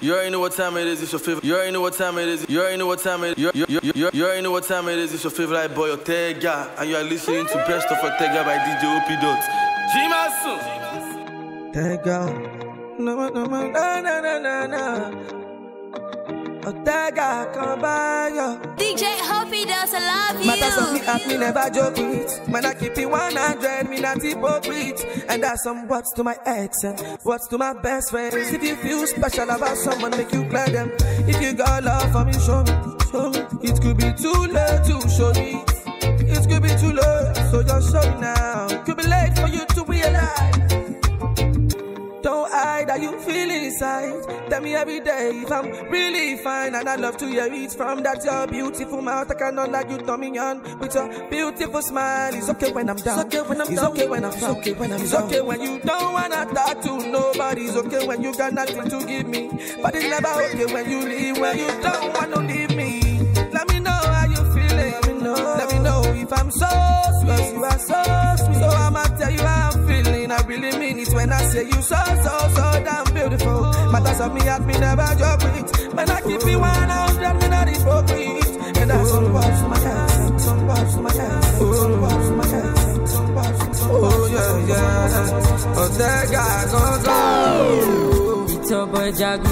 You already know what time it is, it's your favorite. You already know what time it is. You already know what time it is. You already know what time it is, it's your favorite boy, Ortega. And you are listening to Best of Ortega by DJ OP Dot. Jimasu! Ortega. No. Ortega, come by yo. DJ Hoppy does I love you. Matters of me at me never joke with. Man, I keep it 100, me not hypocrite. And that's some words to my ex and words to my best friends. If you feel special about someone, make you clear them. If you got love for me, show me, show me. It could be too late to show me. It could be too late, so just show me now. It could be late for you to realize. Don't hide how you feel inside. Tell me every day if I'm really fine. And I love to hear it from that your beautiful mouth. I cannot like you turning on with your beautiful smile. It's okay when I'm down. It's okay when I'm down. Okay when I'm down. Okay when I'm down. It's okay when you don't wanna talk to nobody. It's okay when you got nothing to give me. But it's never okay when you leave, when you don't wanna leave me. Let me know how you feeling. Let me know if I'm so sweet. You are so sweet. So I'ma tell you how I'm feeling. I really mean it when I say you so damn beautiful. Matters of me at me never joke with. Man, I keep it 100, me not hypocrite. And that's some parts to my head, some parts to my head, some parts to my head, some parts to my head. Oh yeah. Ortega, go. It's your boy Jagu.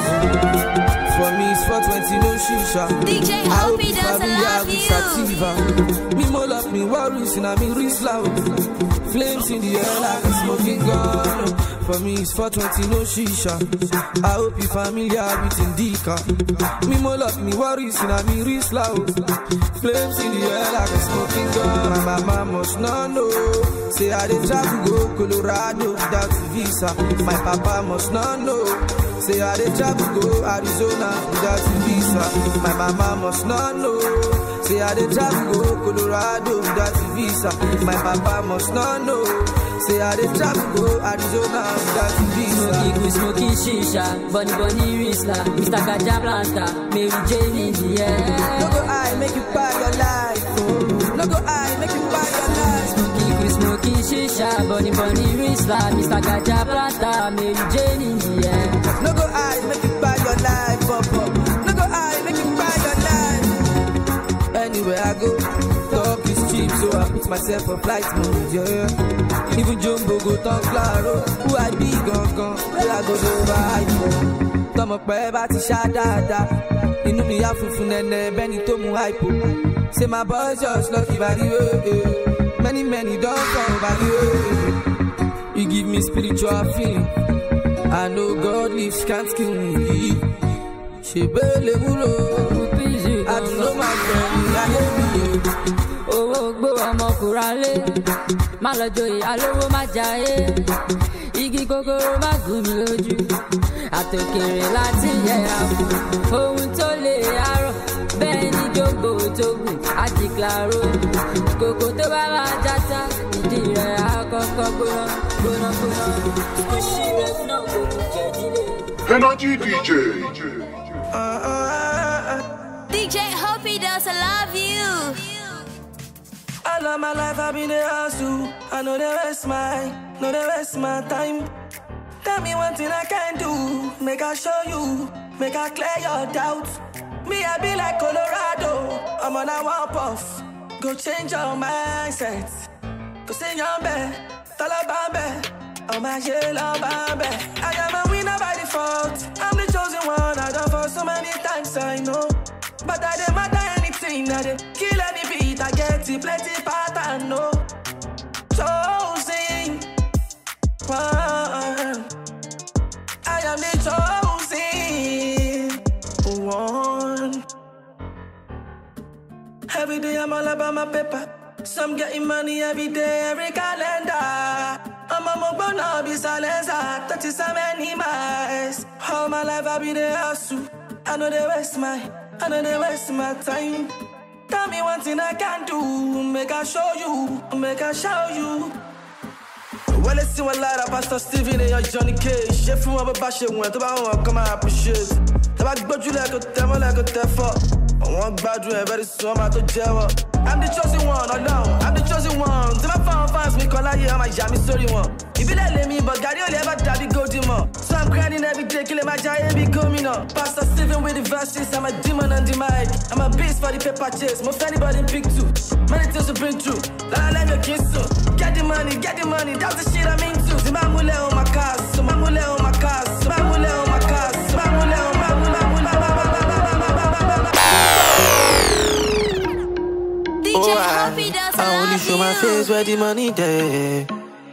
For me, it's 420, no shisha. DJ Hoppy does I love you. Me more love me worries and I mean wrist loud. Flames in the air like a smoking gun. For me, it's 420, no shisha. I hope you familiar with Indica. Me more love me worries and I mean wrist loud. Flames in the air like a smoking gun. My mama must not know. Say I did travel go Colorado without visa. My papa must not know. Say I did travel go Arizona without visa. My mama must not know. Say I did travel go Colorado without visa. My papa must not know. Say I did travel go Arizona without visa. Smoking shisha, bunny Rizla, Mr. Kajablanta, Mary Jane in the air. No go I make you buy your life. Oh. No go I make you buy your life. Smoking shisha, bunny Rizla, Mr. Kajablanta, Mary Jane in the air. No go I make you buy your life, Papa. No go I make you buy your life. Anywhere I go, talk is cheap, so I put myself on flight mode, yeah. Even Jumbo go talk claro, who I be gone, where I go over iPhone. Tomo pe ba ti sha dada, inu mi ya funfun nene, beni to mu hypo. Say my boys just lucky by the way, many don't come by the way. You give me spiritual feeling. I know God lives, can't kill me. She barely will. I don't know my friend, I hear me. Oh, go on, Mokurale. Malajoy, Alowo Majaye. Igi Kokoro Magumiloju. Atokere Latin, yeah. Oh, Tole Aro. Benny Jogo Togu. Adiklaro. Koko to Baba Jata. Idire Akoko Gona. Energy DJ. DJ Hoppy does I love you. All of my life I've been the hustle. I know the rest my time. Tell me one thing I can do. Make I show you, make I clear your doubts. Me I be like Colorado. I'm on a one puff. Go change your mindset. Go sing your bed, Talabambe. Oh my yellow bambe. I am a winner by default. I'm the chosen one. I done for so many times I know. But I don't matter anything, I don't kill any beat, I get it, plenty pattern, no. Chosen one, I am the chosen one. Every day I'm all about my paper. Some getting money every day, every calendar. I'm a mobile, be silencer, 37 miles. All my life I be the hustle. I know they waste my time. Tell me one thing I can do. Make I show you. Well, let's see what lot of Pastor Steven and your Johnny Cage. Chef from a bash went about come and appreciate. The back but you like a devil, like a devil. I want bad dream, very soon I'm out of jail. I I'm the chosen one, alone. I'm the chosen one. To my fans, me call out here, I'm a jammy story one. If you let me, but God, you'll ever die, go demon. So I'm grinding every day, killing my giant, be coming up. Pastor Steven with the verses, I'm a demon on the mic. I'm a beast for the paper chase, most anybody pick two. Many things to bring through, let me kiss you. Get the money, that's the shit I'm into. Zimamule on my cars, Zimamule on my cars, Zimamule on my cars, Zimamule on my DJ Hoppy does I only show my face where the money there.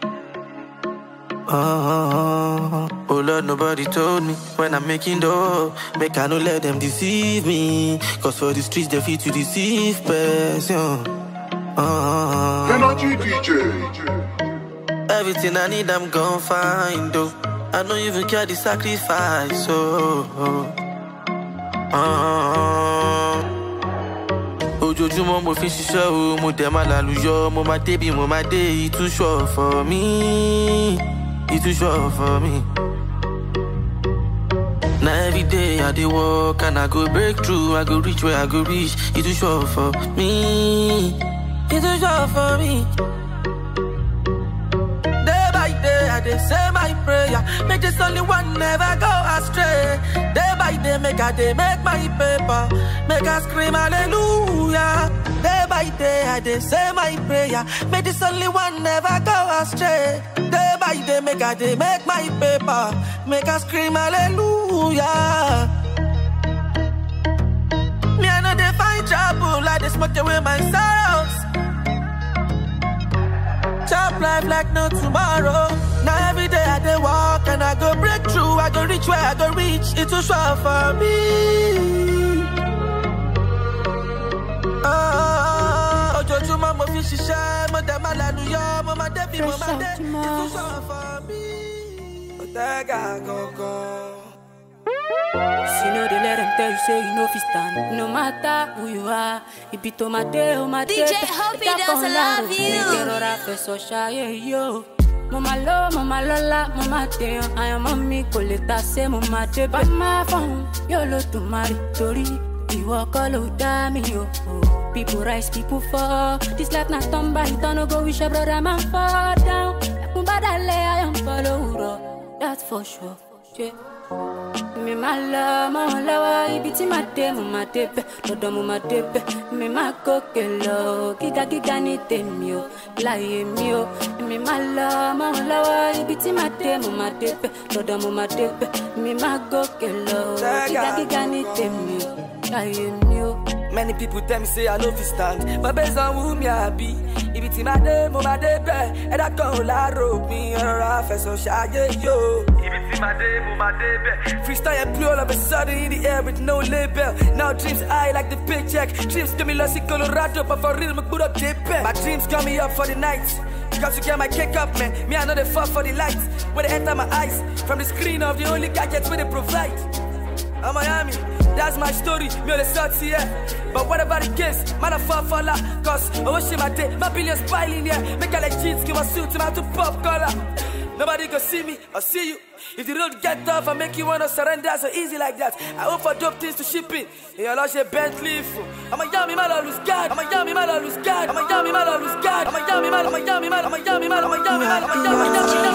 Oh Lord, nobody told me when I'm making dough. Make I no let them deceive me. Cause for the streets they feel to deceive person. Energy DJ. Everything I need I'm gon' find though. I don't even care the sacrifice. Ojoojúmọ́ mo fi ṣiṣẹ́ o, mo dẹ̀ máa lálùyọ, mo máa débi mo máa dé, it too short for me, it too short for me. Now every day I dey work and I go break through, I go reach where I go reach, it too short for me, it too short for me. Day by day I dey say my prayer, make this only one never go astray. Day by day make I dey make my paper, make I scream hallelujah. Day by day I dey say my prayer, make this only one never go astray. Day by day make I dey make my paper, make I scream hallelujah. Me I know they find trouble like they smoke away my sorrows. Chop life like no tomorrow. Now every day I dey walk and I go break through, I go reach where I go reach, it too short for me. Ojoojúmọ́ mo fi ṣiṣẹ́, mo dẹ̀ máa lálùyọ, mo máa débi mo máa dé, it too short for me. Otega gangan. You know they let them tell you say you know fi stand. No matter who you are, if it to my day, DJ Hoppy does love you. Mama lo, mama lola, mama deo. I am mommy koleta se mama de. But my phone, yo lo to marry tori. You walk all over me, yo. People rise, people fall. This life not turn by, don't go wish your brother man fall down. Mumbadale, I am follow. That's for sure. Yeah. Me my love, ibiti my day, mama debe, lodo mama debe. Me my kokelo, giga ni temio, lie mio. Me my love, ibiti my day, mama debe, lodo mama debe. Me my kokelo, giga ni temio, lie mio. Many people tell me say I know fi stand, but based on who me I be, if it's my day, mo my day, and I can't lie, rope me around, so shy, yo. If it's my day, mo my day, freestyle and play all of a sudden in the air with no label. Now dreams high like the paycheck. Dreams give me lost in Colorado, but for real, me put up JP. My dreams got me up for the night. Got to get my kick up, man. Me I know they fall for the lights. When they enter my eyes, from the screen of the only gadgets where they provide. I'm Miami, that's my story, me on the south here. But whatever the case, man I fall for la. Cause I wish my day, my billions piling here. Make all like jeans, give my suit, and I to pop collar. Nobody can see me or see you. If the road get tough, I make you wanna surrender so easy like that. I hope for dope things to ship in. You lost your Bentley. I'm a yummy man, I lose God. I'm a yummy man, I lose God. I'm a yummy man, I lose God. I'm a yummy man, I'm a yummy man, I'm a yummy man, I'm a yummy man, I'm a yummy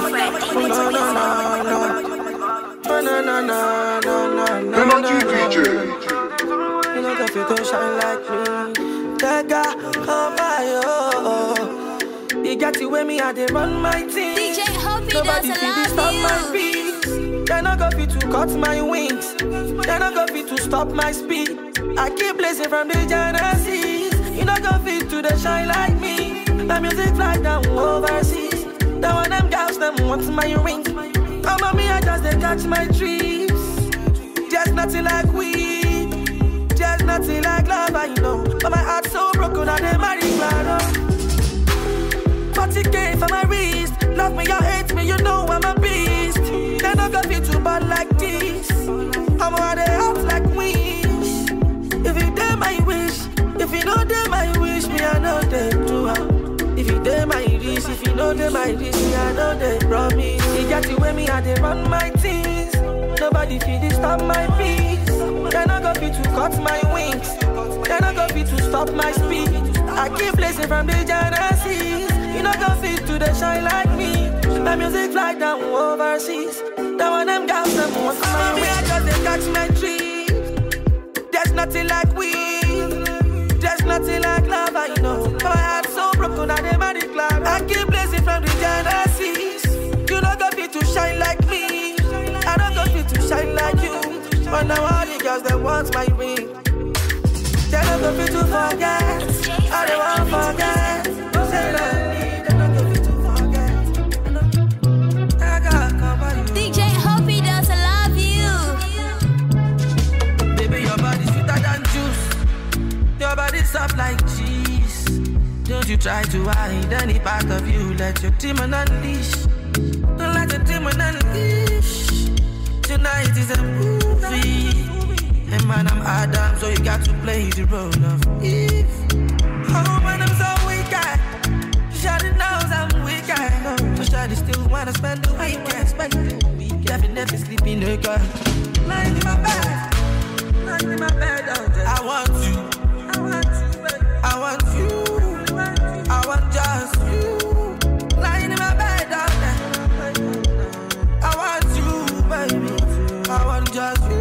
man. Energy DJ. You know that you don't shine like me. Tega, oh my oh. You got to wear me, I dey run my team. DJ Hoppy Nobody does feel stop my love you. peace. They're not gonna fit to cut my wings. They're not gonna fit to stop my speed. I keep blazing from the Genesis. You're not gonna fit to the shine like me. My music fly down overseas. Now one them girls them want my rings. Oh mommy, I just they catch my dreams. Just nothing like weed. Just nothing like love, I know. But my heart's so broken, I dey marry Clara. 40K for my wrist. Love me or hate me, you know I'm a beast. They're not gonna be too bad like this. I'm on the out like wings. If you dare my wish, if you know they my wish, me I know they do. If you dare my wish, if you know they my wish, me I know they promise. You got to wear me, I they run my things. Nobody feel this stop my peace. They're not gonna be to cut my wings. They're not gonna be to stop my speed. I I keep blazing from the Genesis. You know go fit to the shine like me. My music fly down overseas. That one them guys them want to see me. I just a catch my tree. There's nothing like weed. There's nothing like love, I know. My heart so broken, I never declare. I keep blazing from the Genesis. You don't go fit to shine like me. I don't go fit to shine like you. But now all the girls that want my ring. They don't go fit to forget. I don't want to forget. Say that. They don't go fit to forget. I gotta cover you. DJ Hoppy does love you. Baby, your body's sweeter than juice. Your body's soft like cheese. Don't you try to hide any part of you. Let your demon unleash. Don't let the demon unleash. Tonight is a movie. And man, I'm Adam, so you got to play the role of Eve. Oh man, I'm so weak. Shawty knows I'm weak. But Shawty still wanna spend the weekend. Definitely sleeping naked. Lying in my bed. Lying in my bed. I want you. I want you, baby. I want you. I want just you. Lying in my bed. I want you, baby. I want just you.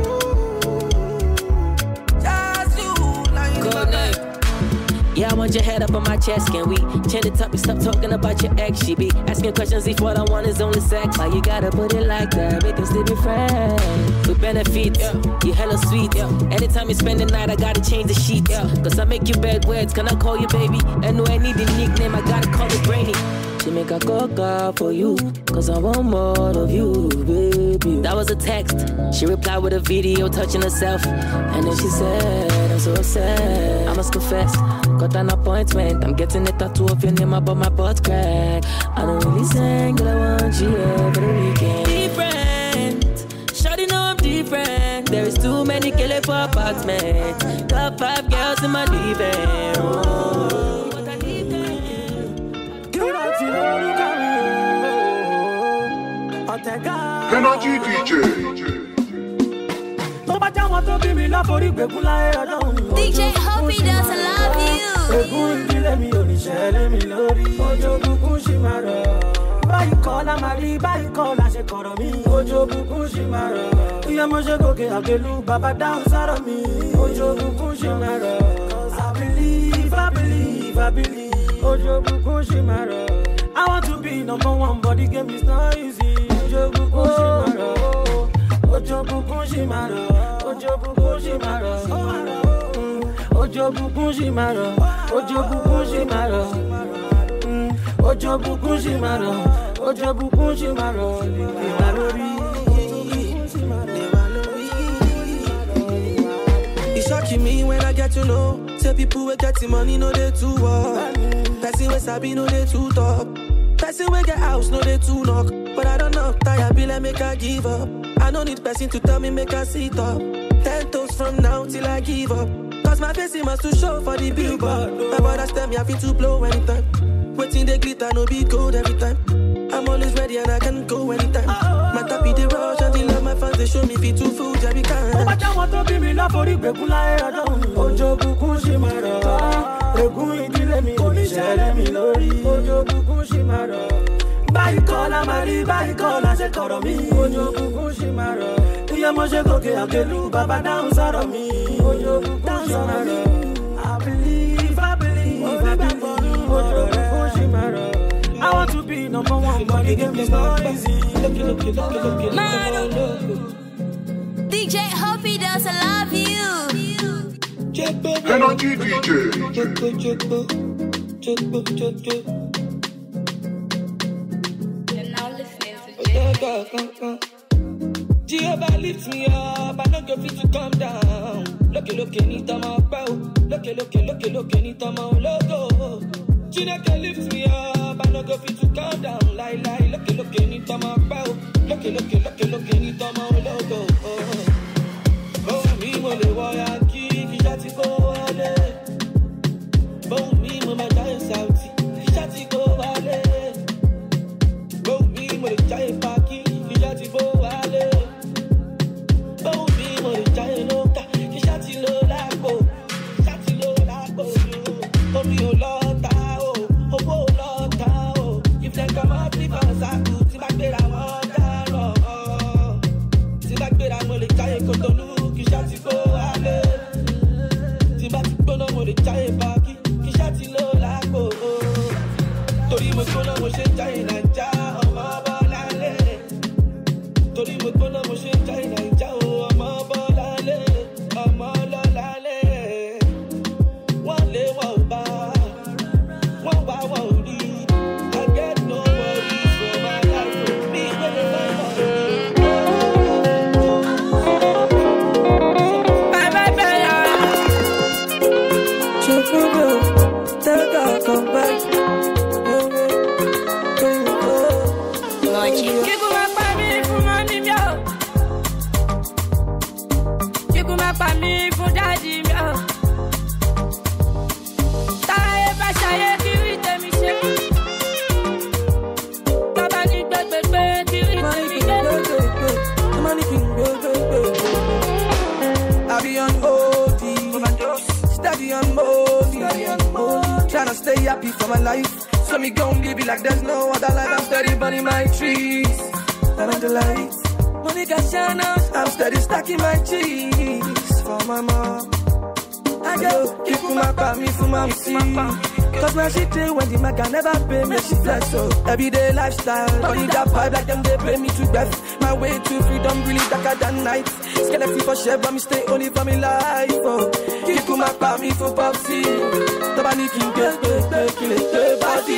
Yeah, I want your head up on my chest. Can we change the topic? Stop talking about your ex. She be asking questions if what I want is only sex. Why you gotta put it like that? We can still be friends with benefits. You hella sweet. Anytime you spend the night, I gotta change the sheets. Cause I make you bad words. Can I call you baby? And no, I need a nickname. I gotta call it Brainy. She make a coca for you, cause I want more of you, baby. That was a text. She replied with a video touching herself. And then she said, I'm so upset. I must confess, got an appointment. I'm getting a tattoo of your name above my butt crack. I don't really sing, but I want you every weekend. Different, shawty know I'm different. There is too many killer for apartment. Got 5 girls in my living room. Energy DJ. DJ Hoppy does love you. I want to be number one, but the game is not easy. It's shocking me when I get to know. Say people will get the money, no they too walk. Person with Sabi, no they too talk. Person will get house, no they too knock. But I don't know, tired be like make I give up. I don't need person to tell me make I sit up. 10 toes from now till I give up. Cause my face must to show for the billboard. My brothers tell me I feel to blow anytime. Waiting they glitter, no be gold every time. I'm always ready and I can go anytime. My tappy they rush and they love my fans. They show me fit to food every kind. Oh, but I want to be me love for the Bekula. Ojo buku shimara. Ogun idile mi onishele mi lori. Ojo buku shimara. Bayi kola mari, bayi kola se koro mi. Ojo buku shimara. Iye mo se koke akelu, baba down saro mi. Ojo buku shimara. I believe, I believe, I believe. Ojo buku shimara. I want to be number one, but the game is not easy. DJ Hoppy does love you. Energy DJ. You're now listening to Jehovah lifts me up, I don't go fit to come down. Look, anytime I'm bow. Look, anytime I'm logo. Chineke lifts me up, I don't go fit to come down. Lie, look, anytime I'm bow. Look, anytime I'm logo. Oh, me, mole, why I keep it at go ale. Oh, me, mama, die salty. It at go ale. Oh, me, mole, die paki. It at go ale. Oh, me, mole, die loca. It at low lago. It at low lago. Kishati go ale. Timati kono mo le chaye baki. Kishati lo lago. Tori mo kono mo she chaye na cha omo bolale. Tori mo kono mo she chaye na cha omo bolale. Omo lolale. Wale wa ba. Wa ba wa ri. I get no worries for my life. Me when the life come back. Tryna stay happy for my life. So me gon' live it like there's no other life. I'm steady burning my trees. Turn on the lights. Money got shadows. I'm steady stacking my cheese for my mom. I go keep my me for my see. Cause when she tell when the man can never pay me, she flex so everyday lifestyle. Only that vibe like them, they pay me to death. My way to freedom really darker than night. Skeleton for share, but me stay only for me life. Oh, keep my me for popsy. Tabani king, kill it, body.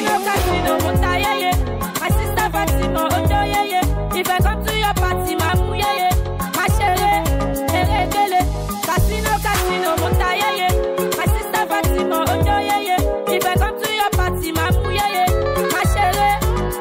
My sister Fatima, Ojo, yeah. If I come to your party, my mou, yeah. My chérie, Casino, Monta, yeah. My sister Fatima, Ojo, yeah. If I come to your party, my mou, yeah. My chérie,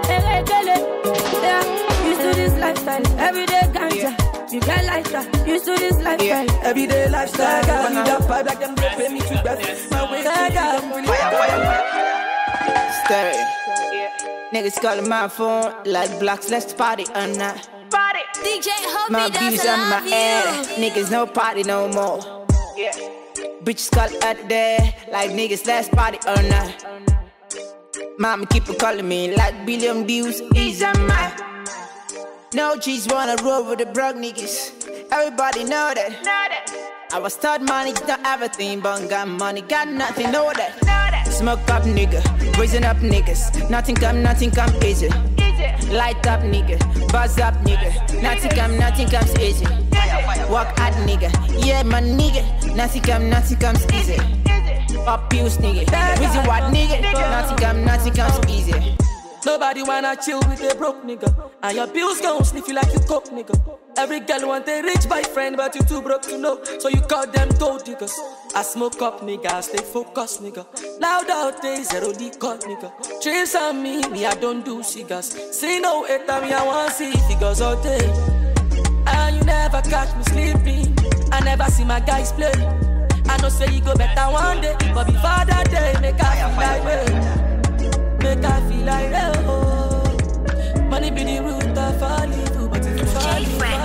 yeah. Used to this lifestyle, everyday ganja. You get like that, used to this lifestyle. Yeah. Everyday lifestyle, got money that vibe like them, they pay me to death. My way to fire. Stay. Niggas calling my phone like blocks, let's party or not. Party. DJ Hobby My does views on my love head, you. niggas no party no more. Yeah. Bitches call out there like niggas, let's party or not. Mama keep on calling me like billion views, is on my. No G's wanna roll with the broke niggas. Everybody know that. I was taught money's not everything, but got money, got nothing, know that. Smoke up nigga, raising up niggas. Nothing come easy. Light up nigga, buzz up nigga. Nothing comes easy. Walk out nigga, yeah my nigga. Nothing comes easy. Up pills nigga, reason what nigga. Nothing comes easy. Nobody wanna chill with a broke nigga. And your bills gon' sniff you like you coke nigga. Every girl want a rich boyfriend, but you too broke to know. So you call them gold diggers. I smoke up nigga, I stay focused nigga. Loud out there, zero D cut nigga. Trace on me, I don't do cigars. Say no hater, me I want see figures all day. And you never catch me sleeping. I never see my guys play. I know say you go better one day, but before that day, make I feel like way. Make I feel like oh, money be the root of all evil, but if you fall,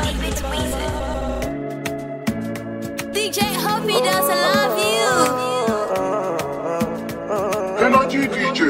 DJ Hobby does love you. Energy DJ.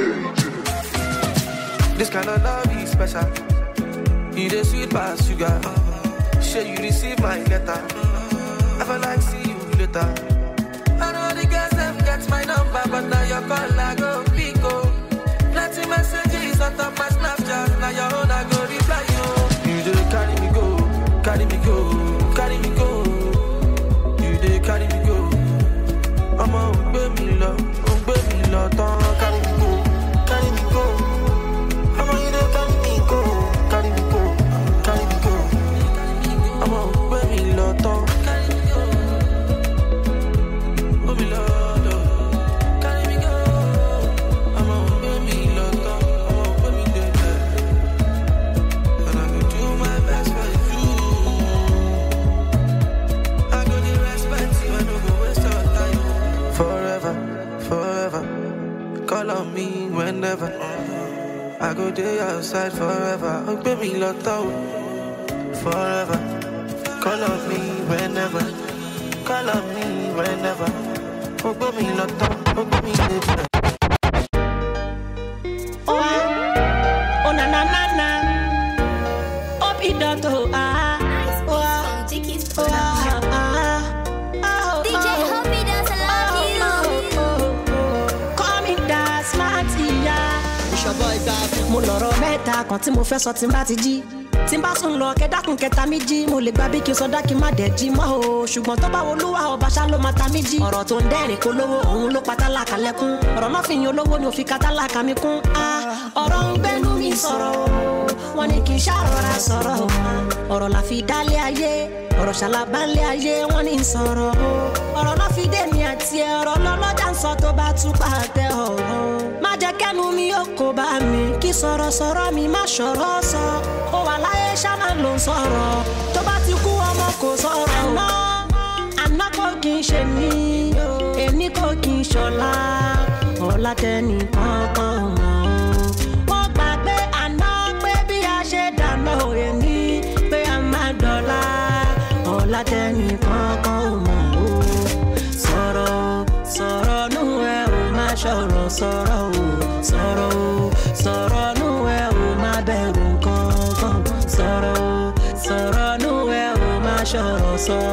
this kind of love is special. You the sweet past sugar. Sure you receive my letter. I feel like see you later. I know the girls them get my number, but now your call I go pico. Plenty messages on top my Snapchat. Now your own I go reply you. You just carry me go, carry me go, carry me go. You just carry me go. I'm a baby love, don't carry me go, carry me go. I'm a you just carry me go, carry me go, carry me go. I'm a baby love, don't carry me go, baby love. Call on me whenever. I go there outside forever. Oh, baby, lotto. Forever. Call on me whenever. Call on me whenever. Oh, baby, lotto. Oh, baby, lotto. Oh, na na na na. Oh, be lotto. Ah. Oh, ah. lọ́rọ̀ mẹ́ta kan tí mo fẹ́ sọ tí n bá ti jí. Tí n bá sùn lọ kẹ́dákun kẹta mi jí, mo lè gba bí kí n sọdá kí n má dẹ̀ jí mọ́ o. Ṣùgbọ́n tó bá wo olúwa ọba ṣá ló máa ta mí jí. Ọ̀rọ̀ tó ń dẹ́rìn kó lówó òun ló pa tálákà lẹ́kún. Ọ̀rọ̀ náà fi yin olówó ni òfin ká tálákà mi kún. Ọ̀rọ̀ ń gbẹ́nu mi sọ̀rọ̀ o, wọ́n ní kí n ṣàrọ̀ra sọ̀rọ̀ o. Ọ̀rọ̀ la fi dálé ayé, ọ̀rọ̀ ṣàlàbálé ayé, wọ́n ní sọ̀rọ̀ o. Ọ̀rọ̀ náà fi dé mi àti ẹ, ọ̀rọ̀ lọ́lọ́jà ń sọ tó bá tún pàtẹ ọ̀rọ̀. Má jẹ́ kẹ́nu mi yóò kó bá mi, kí sọ̀rọ̀ mi má ṣọ̀rọ̀ sọ. Ó wà láyé ṣáná ló ń sọ̀rọ̀, tó bá ti kú ọmọ kò sọ̀rọ̀. Àná kò kí n ṣe mí, èní kò kí n ṣọ̀la, ọ̀la tẹ́ni kankan mọ̀. Wọ́n gbàgbé àná pé bí a ṣe dáná èní, pé a máa dọ̀la, ọ̀la tẹ́ni kankan mọ̀. Sọ̀rọ̀ nú ẹ ò má ṣọ̀rọ̀, sọ̀rọ̀ nú ẹ ò má bẹ̀rù kankan. Sọ̀rọ̀ nú ẹ ò má ṣọ̀rọ̀,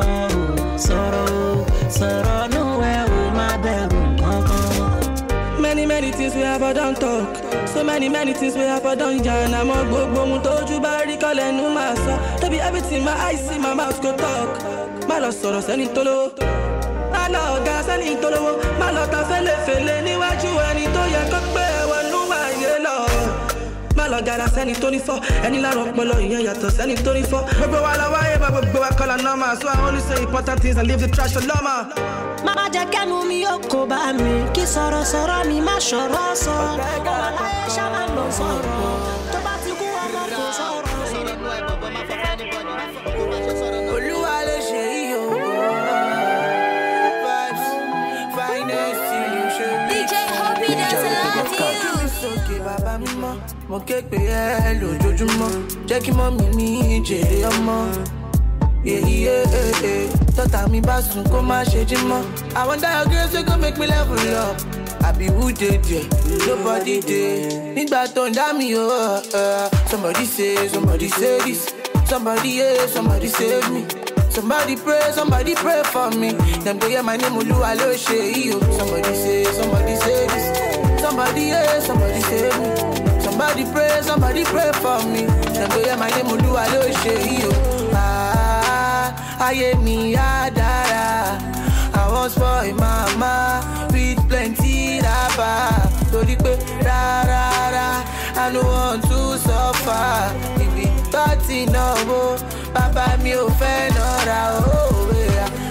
sọ̀rọ̀ nú ẹ ò má bẹ̀rù kankan. Many things we have done talk. So many things we have done yarn. I'm a gbogbo ohun tójú bá rí kọ́lẹ̀ nú máa sọ. No be everything my eyes see, my mouth go talk. Má lọ sọ̀rọ̀ sẹ́ni tó lówó, má lọ ọ̀gá sẹ́ni tó lówó, má lọ ta fẹ́lẹ́fẹ́lẹ́ níwájú ẹni tó yẹ kó pé ẹ̀wọ̀n nú wáyé lọ. Má lọ gara sẹ́ni tó ní fọ́, ẹni lára ọpọlọ ìyẹn yàtọ̀ sẹ́ni tó ní fọ́. Gbogbo wa la wáyé bá gbogbo wa kọ́lá normal. So I only say important things and leave the trash for normal. Má jẹ́ kẹ́nu mi yóò kó bá mi, kí sọ̀rọ̀ mi má ṣọ̀rọ̀ sọ. Ọ̀rọ̀ láyé ṣáná ló ń sọ̀rọ̀, tó bá ti kú ọmọ kò sọ̀rọ̀. Olúwa ló ṣe yíyó. Vibes, finest solution. DJ Hoppy does love you. Sókè bàbá mímọ́, mo ké pè ẹ́ lójoojúmọ́, jẹ́ kí mọ́ mi ní jèrè ọmọ. Tọ́tà mi bá sùn kó má ṣe jí mọ́. I wonder your grace wey go make me level up. Àbí who dey there? Nobody dey. Nígbà tó ń dá mi o. Somebody say this. Somebody save me. Somebody pray for me. Them go hear my name Olúwa ló ṣe yìí o. Somebody say this. Somebody save me. Somebody pray for me. Them go hear my name Olúwa ló ṣe yìí o. Ayé mi á dára. I was for a mama with plenty rapa. Torí pé rárá, I no want to suffer. Ibi tó ti náwó, bàbá mi ò fẹ́ nọ́ra òwe.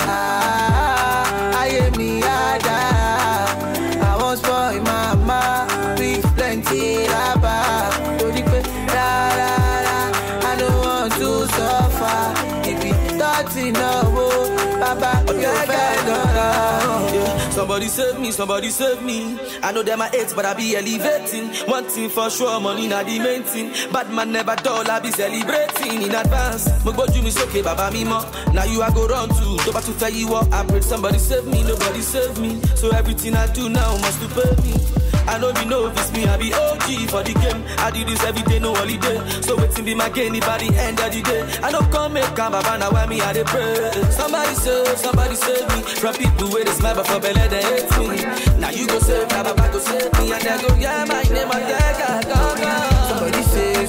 Ayé mi á dára. I was for a mama with plenty rapa. Torí pé rárá, I no want to suffer. Ibi tó ti náwó, bàbá mi ò fẹ́ nọ́ra. Somebody save me. I know them my hate, but I be elevating. One thing for sure, money not the main thing. Bad man never dull, I be celebrating in advance. Mogboju mi soke, baba mi mo. Now you I go run to. Toba to tell you what I pray. Somebody save me, nobody save me. So everything I do now must to pay me. I know you know if it's me, I be OG for the game. I do this every day, no holiday. So waiting be my game by the end of the day. I don't come make come, baba now why me I dey pray. Somebody save me from people where they smile but for belly they hate me. Now you go save, now baba go save me, and they go yeah my name on that go. Somebody say.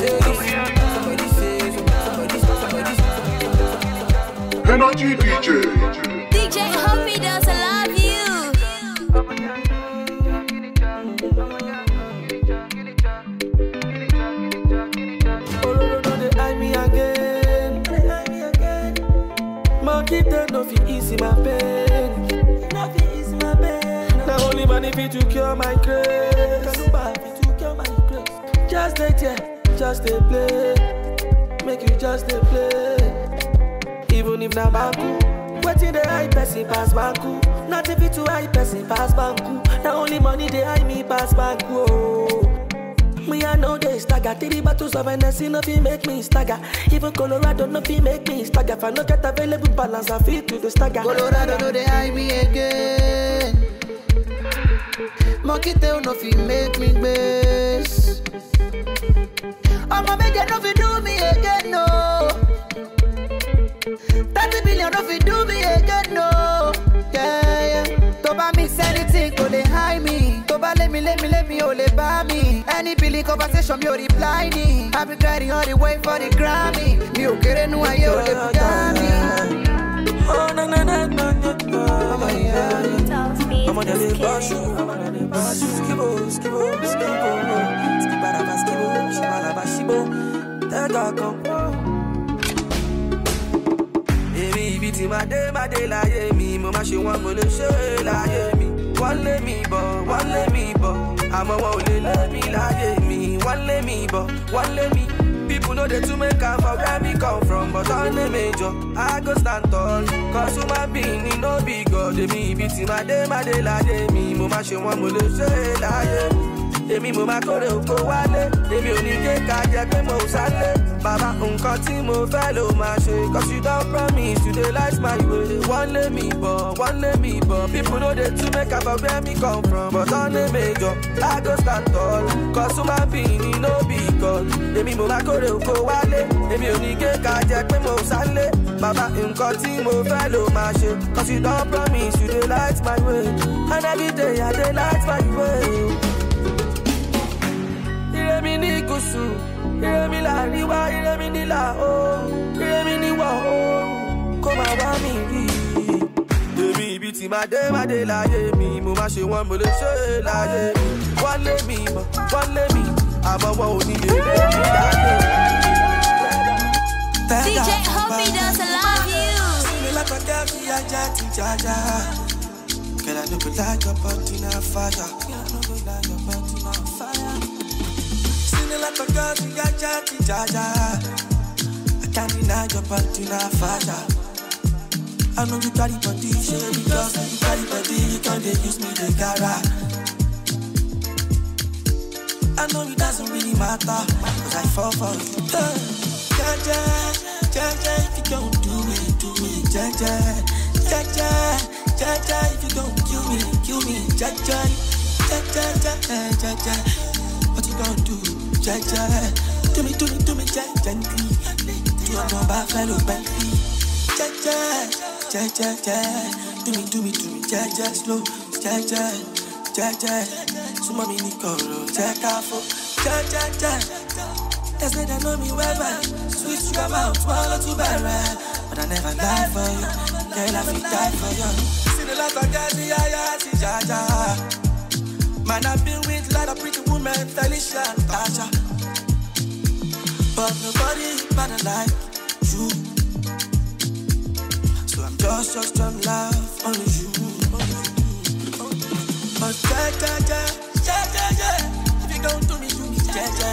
Energy DJ. DJ Hoppy does love you. They eye me again. Monkey turn no fit easy my pain. Now only money fit to cure my grace. Just stay there, just stay play. Make you just stay play. Even if na banku, waiting the high person pass banku. Not if it too high person pass banku. Now only money they high me pass banku. Oh. Me I know they stagger. 3 bottles of Hennessy no fit make me stagger. Even Colorado no fit make me stagger. If I no get available balance, I fit to the stagger. Colorado no they hide me again. Monkey tail no fit make me base. Oh my baby no fit do me again no. 30 billion no fit do me again no. Yeah. Toba mix anything go they hide me. Toba let me oh le buy me. Any Billy conversation, you reply me. I be getting all the way for the Grammy. You get no idea what they got me. Oh, no, no, no, no, no. I'm on the boss. Skibo. Skibaraba, skibo. Shibalaba, shibo. Baby, biti my day, la ye me. Mama, she want me to show la ye me. One let me bo. I'm a one let me la ye me. One let me bo. People know they to make up for where me come from, but on the major, I go stand tall. Cause human being in no big God. They me biti my day, la ye me. Mama, she want me to show la ye me. Emi mo ma kore oko wale, emi ò ní jẹ́ ká jẹ́ pé mo sálé. Bàbá nǹkan tí mo fẹ́ ló máa ṣe. Cause you don't promise you dey light my way. One let me bọ̀. People know they too make up where me come from, but on the major, I go stand tall. Cause human being in no big God. Emi mo ma kore oko wale, emi ò ní jẹ́ ká jẹ́ pé mo sálé. Bàbá nǹkan tí mo fẹ́ ló máa ṣe. Cause you don't promise you dey light my way. And every day I dey light my way. Iremi ni kusu, iremi la riwa, iremi ni la o, iremi ni wa o, koma wa mi ri. Baby, biti my day la ye mi, mo ma ṣe wọn mo le ṣe la ye mi. One let me, àmọ́ wọn ò ní lè lé mi láyé. DJ Hope does love you. See me like a girl, she a jatty jaja. Girl, I no go like your body na fire. Like a girl, she got chatty, jaja. I can't deny your body, not fire. I know you got it, but you should because you got it, but you can't use me, the gara. I know it doesn't really matter, cause I fall for you. Jaja, if you don't do it, jaja. If you don't kill me, jaja. What you gonna do? Jaja, do me, gently. Do your number, fellow Bentley. Jaja, do me, jaja, slow, jaja. Suma mi ni koro, jaja, jaja. They say they know me well. Sweet sugar mouth, swallow too bad, but I never die for you. Girl, I will die for you. See the love of jaja. Man, I've been with a lot of pretty women, Felicia and Tasha. But nobody better like you. So I'm just in love, only you. But jaja. If you don't do me, jaja.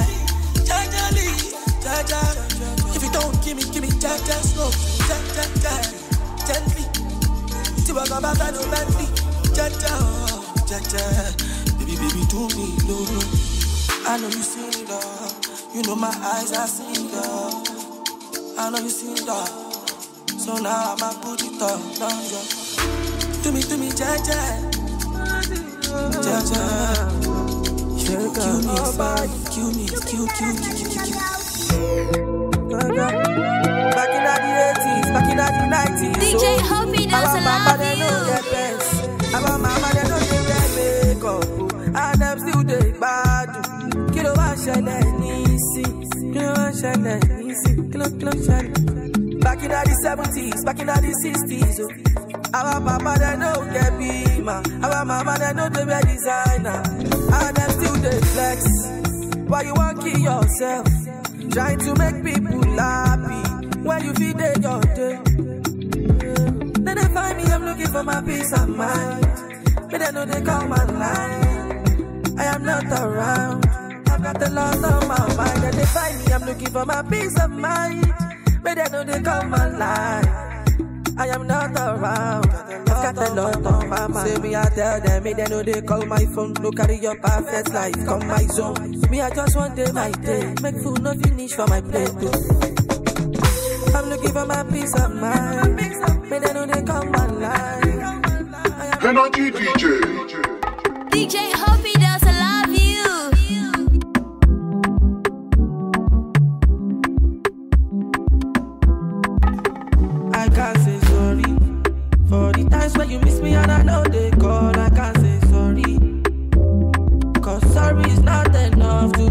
If you don't give me jaja, slow. Jaja. Gently. See what I'm about to Bentley. Jaja. Baby, do me, no. I know you seen it all. You know my eyes are seen it all. I know you seen it all. So now I'ma put it all down, yeah. Do me, jaja. Kill me. Back in the 80s, back in the 90s. DJ Hope does love you. Our mama, they don't get makeup. And I'm still the bad. Kilo wa shele nisi. Back in the 70s, back in the 60s. Our papa, they don't get bima. Our mama, they don't do designer. And I'm still the flex. Why you want to kill yourself? Trying to make people happy when you feed them your day. Then they find me, I'm looking for my peace of mind. But they know they call my line. I am not around. I've got a lot on my mind. And they find me, I'm looking for my peace of mind. But they know they call my line. I am not around. I've got a lot on my mind. Say me, I tell them, me they know they call my phone. Look at your perfect life, come my zone. Me, I just want day my day. Make food no finish for my plate too. I'm looking for my peace of mind. Me they know they call my line. Energy DJ. DJ Hope does love you. I can't say sorry for the times when you miss me and I know they call. I can't say sorry, cause sorry is not enough to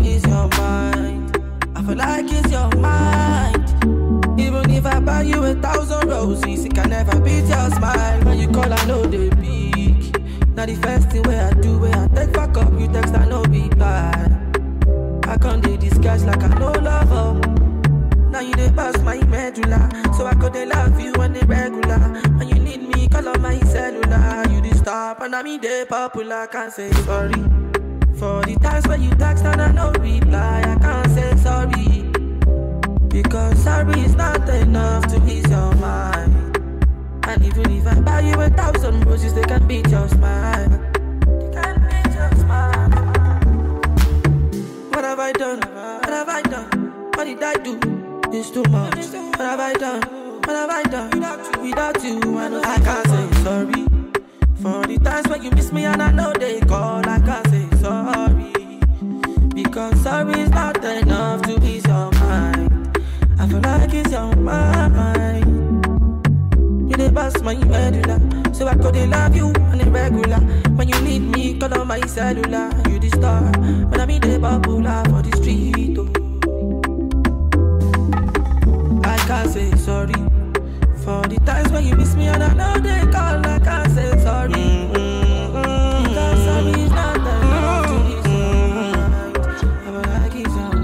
1,000 roses, it can never beat your smile. When you call, I know they peak. Now the first thing where I do, where I take back up, you text, I know be bad. I can't do disguise like I know lover. Now you dey pass my medulla, so I could love you when they regular. When you need me, call on my cellular. You dey stop and I mean they popular. Can't say sorry for the times when you text and I no reply. I can't say sorry because sorry is not enough to ease your mind. And even if I buy you 1,000 roses, they can beat your smile. They can beat your smile. What have I done? What have I done? What did I do? It's too much. What have I done? What have I done? Without you, I know I can't say sorry for the times when you miss me and I know they call. I can't say sorry because sorry is not enough to ease your mind. I feel like it's your mind. You dey bust my medulla, so I could love you on a regular. When you need me, call on my cellular. You the star, when I mean the popular for the street. Oh. I can't say sorry for the times when you miss me and I know they call. I can't say sorry because sorry is not enough to ease your mind. I feel like it's your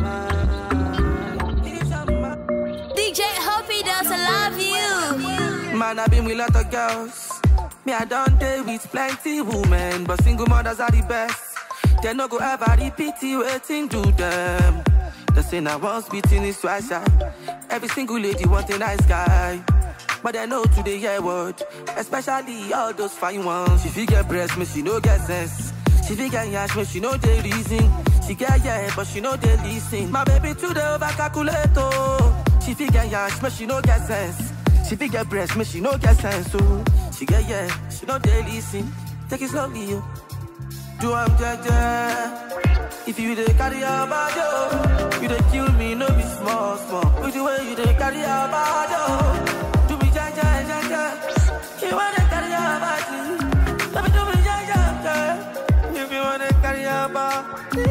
mind. DJ Hoppy does love you. Man, I've been with a lot of girls. Me, I don't date with plenty women, but single mothers are the best. They no go ever repeat it, waiting to them. The saying I once beating is twice shy. Every single lady want a nice guy, but they know today hear word, especially all those fine ones. She figure breast, me she no get sense. She figure yash, me she know the reason. She get yeah, but she know they listen. My baby today over calculate oh. She figure yash, me she no get sense. She figure breast, me she no get sense oh. She get yeah, she know they listen. Take it slowly yo. Do I'm jaja. If you dey carry your body, you dey kill me, no be small, small. With the way you dey carry your body, do me jaja, jaja. You wanna carry your body, let me do me jaja, jaja. If you wanna carry your body,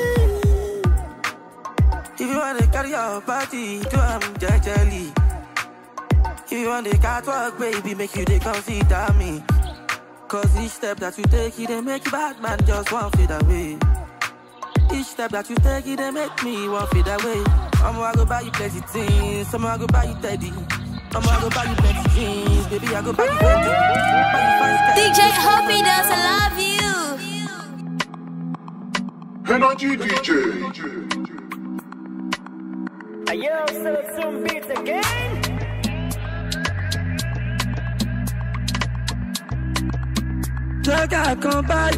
if you wanna carry your body, do I'm jajali. If you want the catwalk, baby, make you dey consider me. Cause each step that you take, it dey make you bad man just one feet away. Each step that you take, it dey make me one feet away. I go buy you plenty things, I go buy you teddy. I go buy you plenty things, baby, I go buy you plenty. DJ Hoppy does love you. Energy DJ. Yo, so some beats again. Like I come by.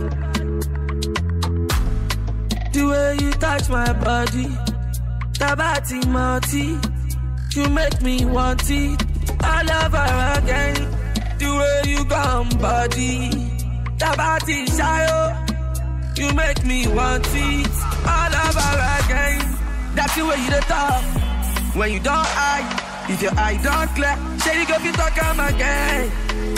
The way you touch my body, Tabati Marty, you make me want it all over again. The way you come body, Tabati Shayo, you make me want it all over again. That's the way you the talk, when you don't eye, if your eye don't clear, say you go be talk come again.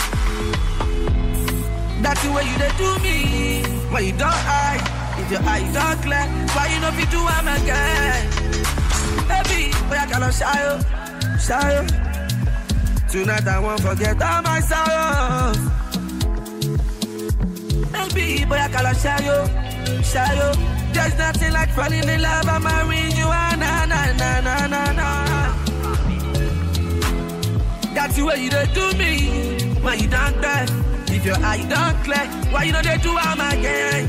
That's the way you dey do me, when you don't eye, if your eye don't clear, why you no be do am again? Baby, boy I cannot shy you. Tonight I won't forget all my sorrows. Baby, boy I cannot shy you. There's nothing like falling in love, I'm marrying you, na na na na na na. That's the way you dey do me, when you don't clear. If your eye don't clear, why you know they do am again?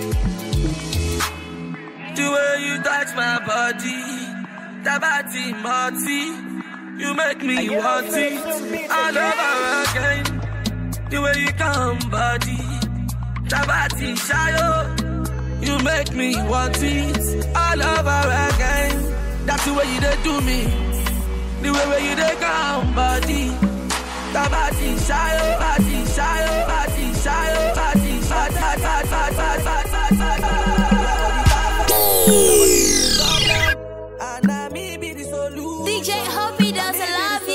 The way you touch my body, Tabati Marty, you make me want it all over again. The way you come body, Tabati Shayo, you make me want it all over again. That's the way you dey do me, the way you dey come body. Tabati Shayo, Bati Shayo, Bati Shayo, Bati DJ Hoppy does love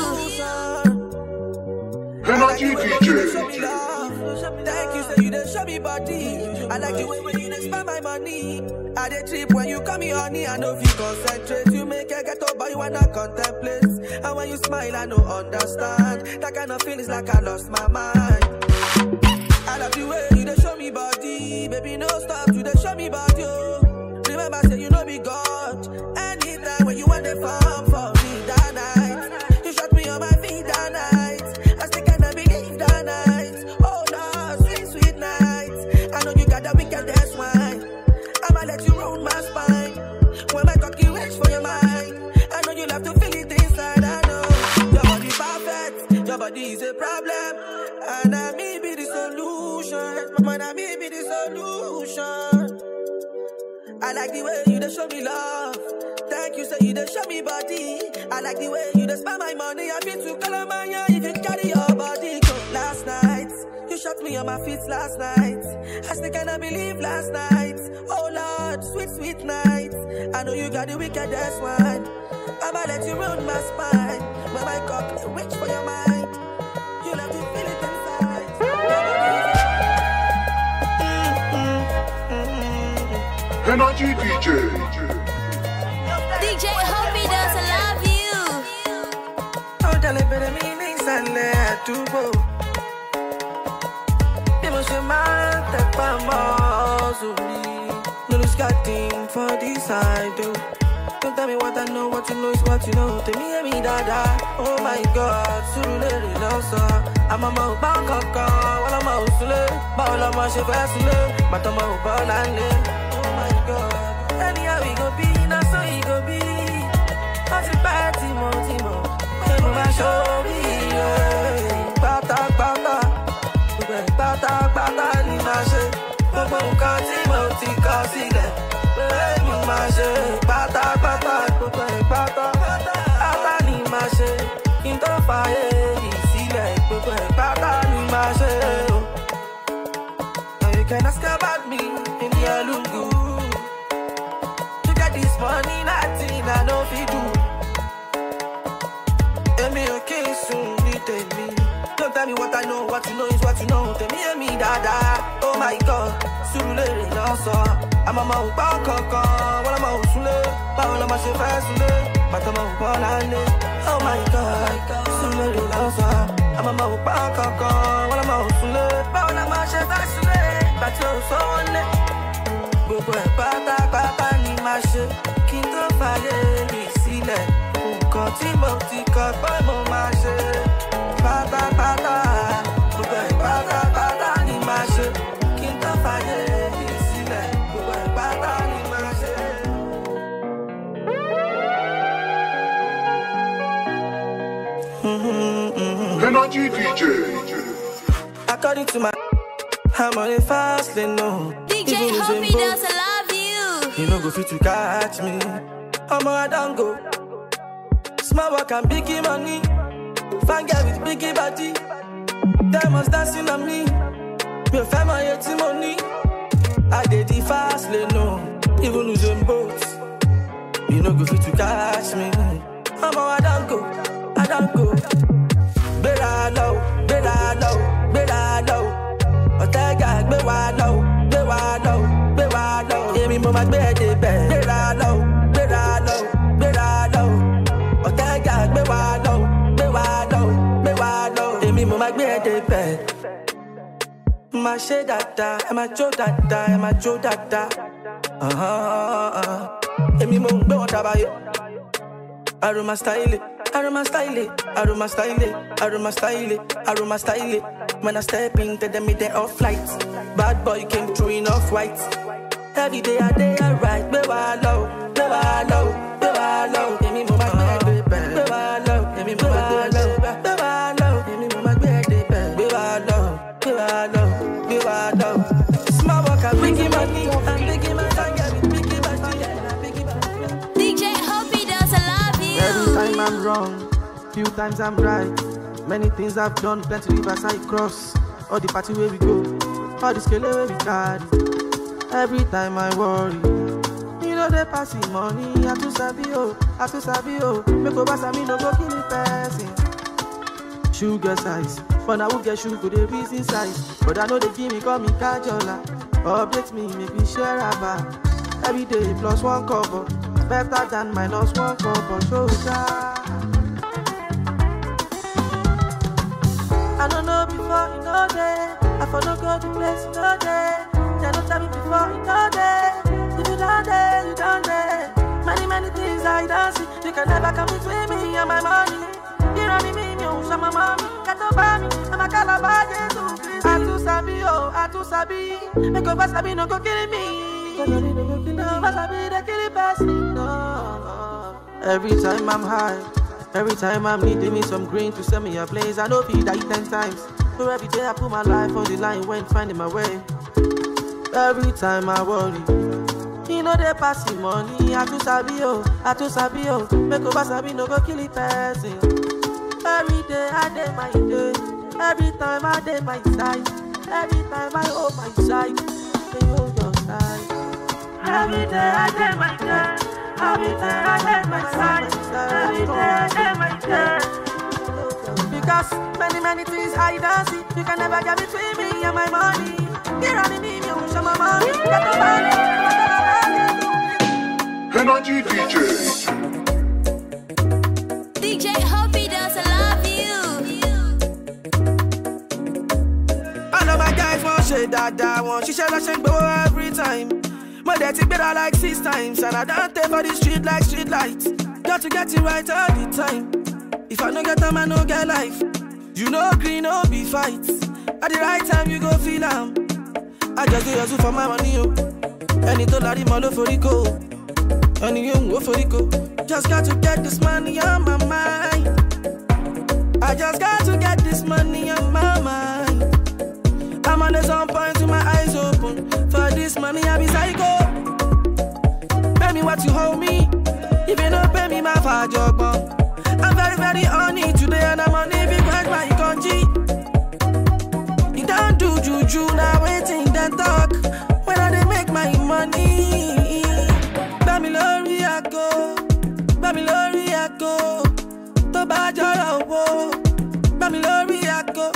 you. Energy DJ. Thank you, say you done show me body. I like the way when you done spend my money. I dey trip when you call me honey, I know if you concentrate. You make a get up, but you wanna contemplate. And when you smile, I no understand. That kind of feelings like I lost my mind. I love the way you dey show me body. Baby, no stop, you dey show me body, oh. Remember, say you know be God. Anytime when you want to farm for me that night, you shot me on my feet that night. I still cannot believe that night. Oh no, sweet, sweet night. I know you got that wickedest wine. I'ma let you ruin my spine. When my cocky reach for your mind, I know you love to feel it inside. I know your body perfect, your body is a problem, and I may be the solution. Man, I may be the solution. I like the way you just show me love. Thank you, say you just show me body. I like the way you just spend my money. I feel to Calamania if you carry your body. Last night, you shot me on my feet last night. I still cannot believe last night. Oh Lord, sweet, sweet night. I know you got the wickedest one. I'ma let you ruin my spine. When my cock reach for your mind, you love to feel it inside. Energy DJ. DJ Hobby does love you. Oh, dale, pero mi sale a tu voz. Vimos llamarte famoso. No lose cutting for this side, though. Don't tell me what I know, what you know is what you know. Tell me, dada. Oh my God, surulere losa. I'm a mo bangkaka, while I'm a usule. Baola ma she fasule, but I'm a balale. Oh my God, anyhow we go be, now so he go be. How's it bad, Timo? When my show be, bata, ni ma she. Bobo nkan Timo ti ka sile. Ni ma she, bata, ni ma she. Into fire, sile. Bata ni ma she. Now you can ask about me in your lungu. To get this money, nothing I know if you do. Emi okay soon, you tell me. Don't tell me what I know, what you know is what you know. Tell me, dada. Oh my God, surulere losa. I'm a mo bangkaka, while I'm a usule. Baola ma she fasule, but I'm a balale. Oh my God, surulere losa. I'm a mo bangkaka, while I'm a usule. Baola ma she fasule, but you're so only. Gbogbo ẹ̀ pátápátá ni máa ṣe kí n tó fàyè mi sílẹ̀. Nǹkan tí mo ti kọ pé mo máa ṣe pátápátá. Gbogbo ẹ̀ pátápátá ni máa ṣe kí n tó fàyè mi sílẹ̀. Gbogbo ẹ̀ pátá ni máa ṣe. Energy DJ. According to my, I'm on a fast lane, no. DJ Hobby does love you. You no go fit to catch me. I'm a don't go. Small work and biggie money. Fine girl with biggie body. Diamonds dancing on me. Me find my money. I did the fast lane, no. Even losing boats. You no go fit to catch me. I'm a don't go. I don't go. Better low. Otega, be wa low. Emi mo ma gbe de be. Better low. Otega, be wa low. Emi mo ma gbe de be. Ma she dada, ma jo dada. Emi mo gbe won tabayo. Aroma style. When I step into the middle of flight, bad boy came through in off white. Every day I day alright. Be wa low. Emi mo ma gbe de be. Be wa low. Emi mo ma gbe de be. Be wa low. Small work and biggie money. DJ Hobby does love you. Every time I'm wrong, few times I'm right. Many things I've done, plenty rivers I cross. All the party where we go, all the scale where we carry. Every time I worry, you know they passing money. I too sabi oh. Make over me no go kill me person. Sugar size, but I will get sugar the reason size. But I know they give me call me Kajola. Update me, make me share about. Every day plus one cover, better than minus one cover. Shoulder. I don't know before you know that. I follow go the place you know that. They don't tell me before you know that. If you down there, you down there. Many things I don't see. You can never come between me and my money. You know me, you show my mommy. Can't buy me, I'm a calabar. I too sabi. Make over sabi, no go kill me. Every time I'm high, every time I'm needing me some green to send me a blaze, I know feed I 10 times. So every day I put my life on the line when finding my way. Every time I worry, you know they passing money. I too sabi. Make over sabi, no go kill it person. Every day I day my day. Every time I day my side. Every time I hold my side. They hold your side. Every day I day my day. Every day I day my side. Every day I day my day. Because many things I don't see. You can never get between me and my money. You're running me, you show my money. Get the money. Energy DJ. DJ Hobby does love you. I know my guys want shit that want. She shall go every time. My daddy better like 6 times. And I don't take for the street like street lights. Got to get it right all the time. If I no get time, I no get life. You know green, no be fights. At the right time, you go feel am. I just do hustle for my money, yo. Any $1 malo for Rico. Any young wo for Rico. Just got to get this money on my mind. I just got to get this money on my mind. I'm on the sun point with my eyes open. For this money, I be psycho. Pay me what you hold me. If you don't pay me, my father job. I'm very on it today, and I'm on it because my country. You don't do juju, now waiting, then talk. When I they make my money. Bamilori I go. To Bajara wo. Bamilori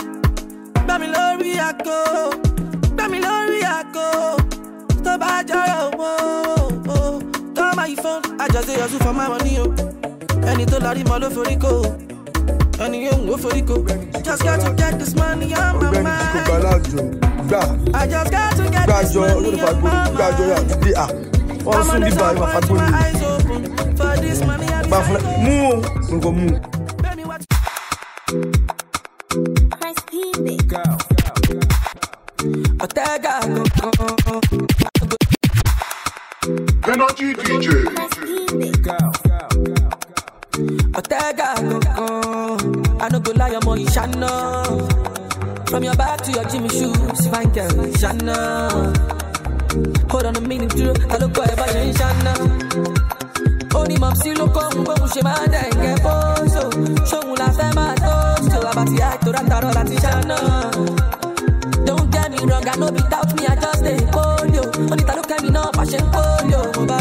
I go. To Bajara wo. Call my phone, I just say hustle for my money, yo. Any $1 malo for Rico. Any young wo for Rico. Just got to get this money on my mind. I just got to get this money on my mind. I'm on the top with my eyes open. For this money I be Energy DJ. I no go lie, I'm on Shana. From your back to your Jimmy shoes, fine girl, Shana. Hold on a minute, I look quite about Shana. Only mom see look on, but she might get so. Show me la femme, so about the act, that Shana. Don't get me wrong, I know without me, I just stay polio. Only to look at me now, fashion polio.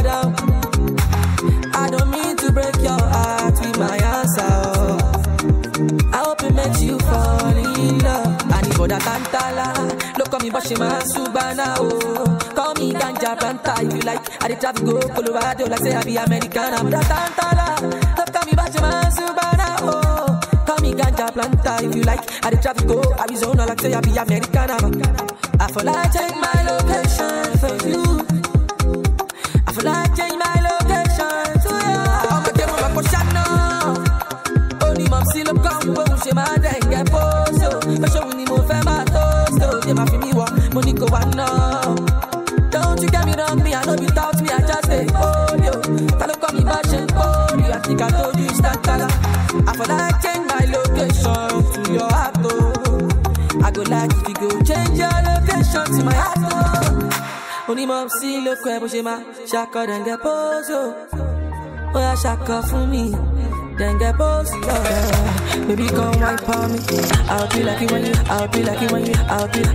I don't mean to break your heart with my answer. I hope it makes you fall in love. I need for that tantala. Look at me, but she man subana. Oh, call me ganja planta if you like. I did traffic go Colorado, like say I be American. I'm that tantala. Look at me, but she man subana. Oh, call me ganja planta if you like. I did traffic go Arizona, like say I be American. I feel like take my location for you. I feel like change my location to you. I'm a game of a Shana. Only mom see look come, but she might get post. But show me more famous toast. They might feel me what money go on now. Don't you get me wrong, me I know without me I just say polio. Tell you call me fashion polio. I think I told you that color. I feel like change my location to your heart. I go like if you go change your location to my heart. Only mom see look where but she ma shaka then get pose. Oh yeah, shaka for me. Then get pose. Baby come wine for me. I'll be like it when you. I'll be like it when you. I'll be.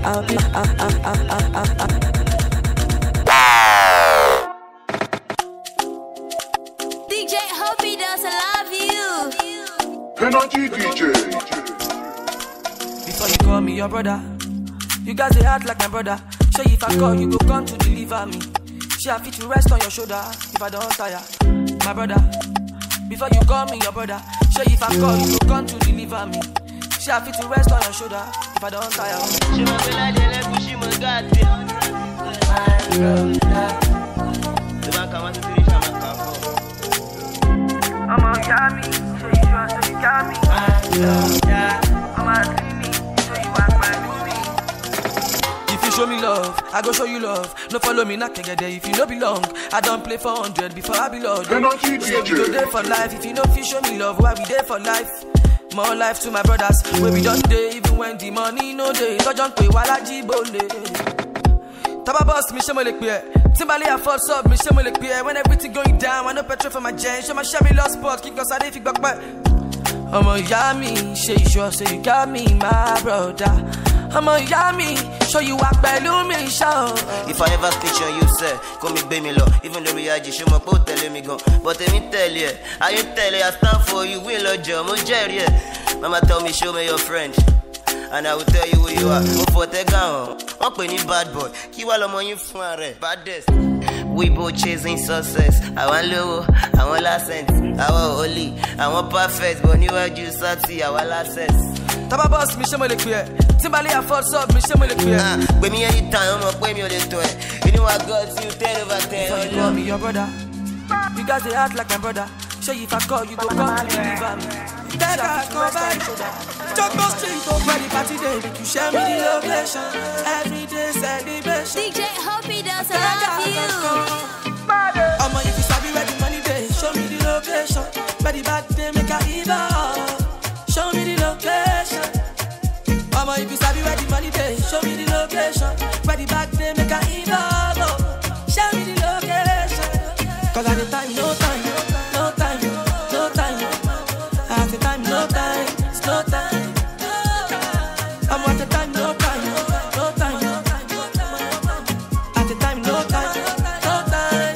DJ Hobby does love you. Energy DJ. Before you call me your brother, you guys they act like my brother. Show if I call you go come to deliver me. She have fit to rest on your shoulder if I don't tire. My brother, before you call me your brother, show if I call you, come to deliver me. She have fit to rest on your shoulder if I don't tire. She must be like the level, she must got it. The man come out to finish, I'm a yummy, show you sure, so you got me. I'm a dreamy, show you what I do me. If you show me love, I go show you love. No follow me, not get there if you no belong. I don't play for 100 before I belong. Energy Say we go DJ. there for life. If you know if you show me love, why we there for life? More life to my brothers, where we done day, even when the money no day. Don't jump pay while I jibole. Taba boss, me show me like beer. Timbali I force up, me show me like beer. When everything going down, I no petrol for my gen. Show my Chevy lost spot, kick us out if you back back. I'm a yummy, say you sure, say you got me, my brother. I'm a yummy, show you walk by me, show. If I ever picture you, say, come me baby low. Even the reality, show my boat telling me go. But let me tell you, I tell you, I stand for you, we love you, I'm Jerry. Mama tell me, show me your friend. And I will tell you who you are. For the gun, I'm playing bad boy. Keep all of money for baddest. We both chasing success. I want low, I want license, I want holy, I want perfect. But you are just salty, I want license. Taba boss, me show me like beer. Timbali I force up, me show me like beer. When me anytime, I'm going to do it. You know I got you 10 over 10. So you call me your brother. You guys they act like my brother. Show you if I call you, go come to deliver me. That I come by. Talk no street, go ready party day. Make you share me the location. Every day celebration. DJ Hoppy does love you. I'm if you sabi where the money day. Show me the location. Where the bad day make a evil. Show me the location. I'm if you sabi where the money day. Show me the location. Where the bad day make a evil. Show me the location. Cause at the time, no time, no time, no time. At the time, no time, it's no time. I'm at the time, no time, no time. At the time, no time, no time.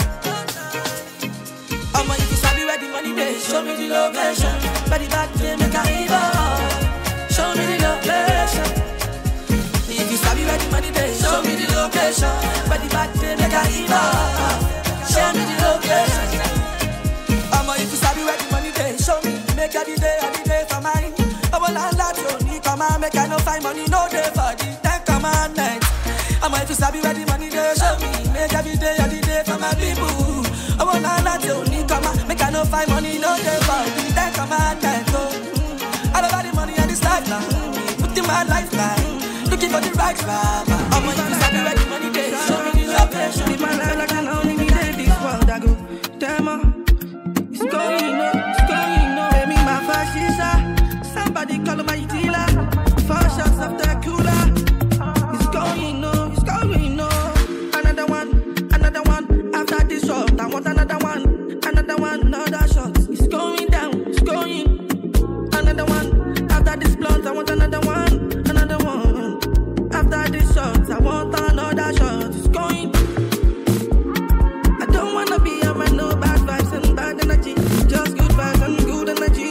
I'm if you sabi where the money day, show me the location. Where the bad day make a evil. Show me the location. If you sabi where the money day, show me the location. Where the bad day make a evil. Show me the location. If you sabi where the money day, show me. Make a the day for mine. I will not let you need come and make I no find money, no day for the 10 commandments. If you sabi where the money day, show me. Make every day for my people. I will not let you need come and make I no find money, no day for the 10 commandments. All about the money and this life now. Put in my lifeline. Looking for the right vibe. If you sabi where the money day, show me the location. Live my life like I only me day this world. I go, damn. It's going on, pay me my fascista. Somebody call my dealer. 4 shots of the cooler. It's going on, another one. After this shot, I want another one, another shot. It's going down, another one. After this blunt, I want another one. After this shot, I want another shot. It's going. I don't wanna be on my no bad vibes and bad energy. Just good vibes and good energy.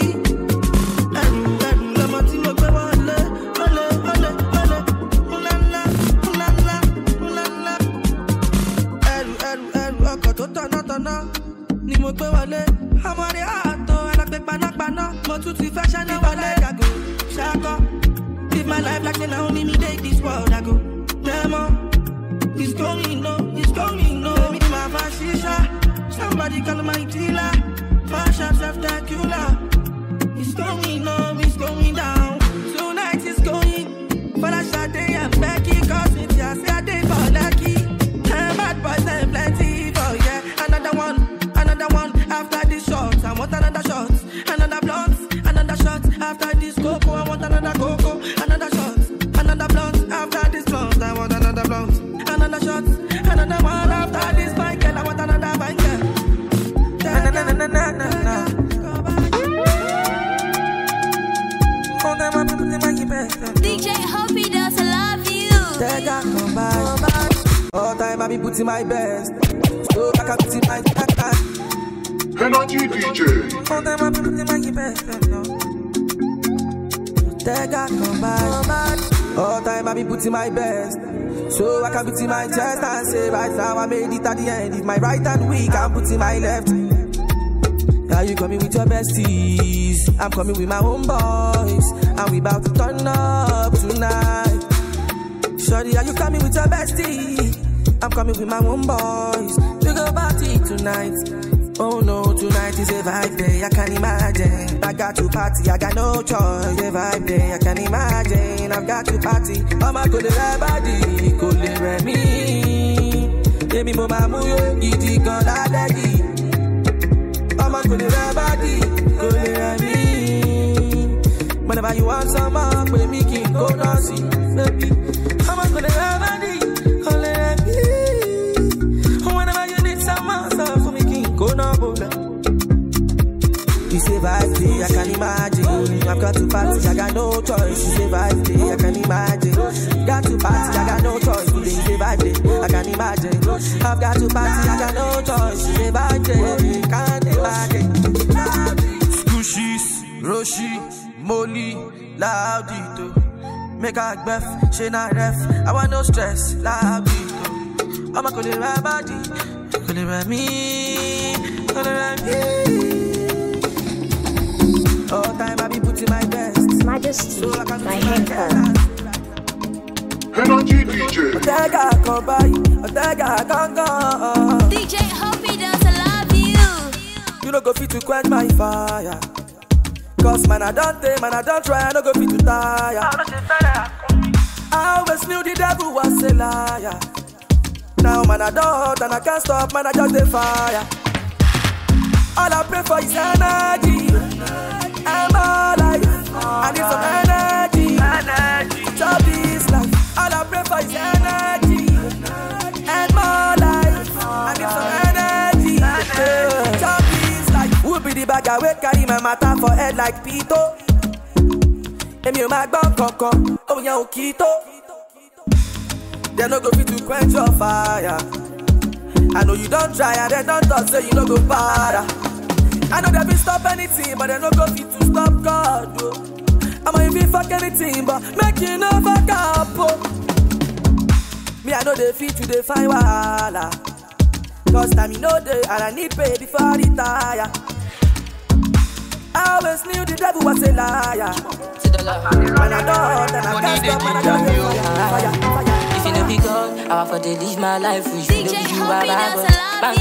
Ni mo pe wale, amore ato, alakpe panak, mo tuti fashion e wale. I go, shaka, live my life like I only me take this world. I go, demo, it's going on, me my fascisha. Somebody call my dealer, 4 shots of tequila. It's going on, it's going down. Tonight is going, but I shot day and Becky, cause it's just a day for lucky. Bad boys and plenty, oh yeah. Another one. After this shot, I want another shot. Another blunt, another shot. After this cocoa, I want another cocoa. Another shot, another blunt. After this blunt, I want another blunt. Another shot, another one. After this bike, I want another bike. DJ Hoppy does love you. All time I be putting my best. So I can put in my best. Energy DJ. All time I be putting my best. They got come by. All time I be putting my best, so I can put in my chest and say right now I made it at the end. If my right hand weak, I'm putting my left. Are you coming with your besties? I'm coming with my own boys, and we about to turn up tonight. Shorty, are you coming with your bestie? I'm coming with my own boys. We go party tonight. Oh no, tonight is a vibe day, I can imagine. I got to party, I got no choice. A vibe day, I can imagine. I've got to party. I'ma go to the body, go to me. Baby, mama, muyo, gidi, gon' la legi. I'ma go to the body, go to me. Whenever you want some up, with me, king, go see, baby. I'ma go to the body, go to me. Whenever you need some up, for me, king, go no bother. It's a vibe day, I can imagine. I've got to party, I got no choice. It's a vibe day, I can imagine. Got to party, I got no choice. Today is a vibe day, I can imagine. I've got to party, I got no choice. It's a vibe day, can't imagine. Squishies, Roshi, Molly, Loudito. Make a breath, she not ref. I want no stress, Loudito. I'ma call it my body, call it my me, call it my me. All time I be putting my best. Majesty, so my haircut. Energy DJ. Otega come by, Otega come go. DJ Hoppy does I love you. You no go fit to quench my fire. Cause man I don't try, I no go fit to tire. I always knew the devil was a liar. Now man I don't and I can't stop, man I just a fire. All I pray for is energy. I'm alive, I need some energy. Chop this life. All I pray for is energy. And more life, I need some energy. Chop this life. Who be the bag I will carry my matter for head like Pito? Emi o ma gbon kankan, oh yan o kito. They no go fit to quench your fire. I know you don't try and they don't talk, so you no go para. I know they will stop anything, but they no go fit to stop God. I'ma even fuck anything, but make you no fuck up. Me, I know they fit to define wahala. Cause time you know they, and I need pay before I retire. I always knew the devil was a liar. And I don't, and I can't stop, and I don't fire. If you know be God, I'll for they live my life with you. DJ You Hoppy does I love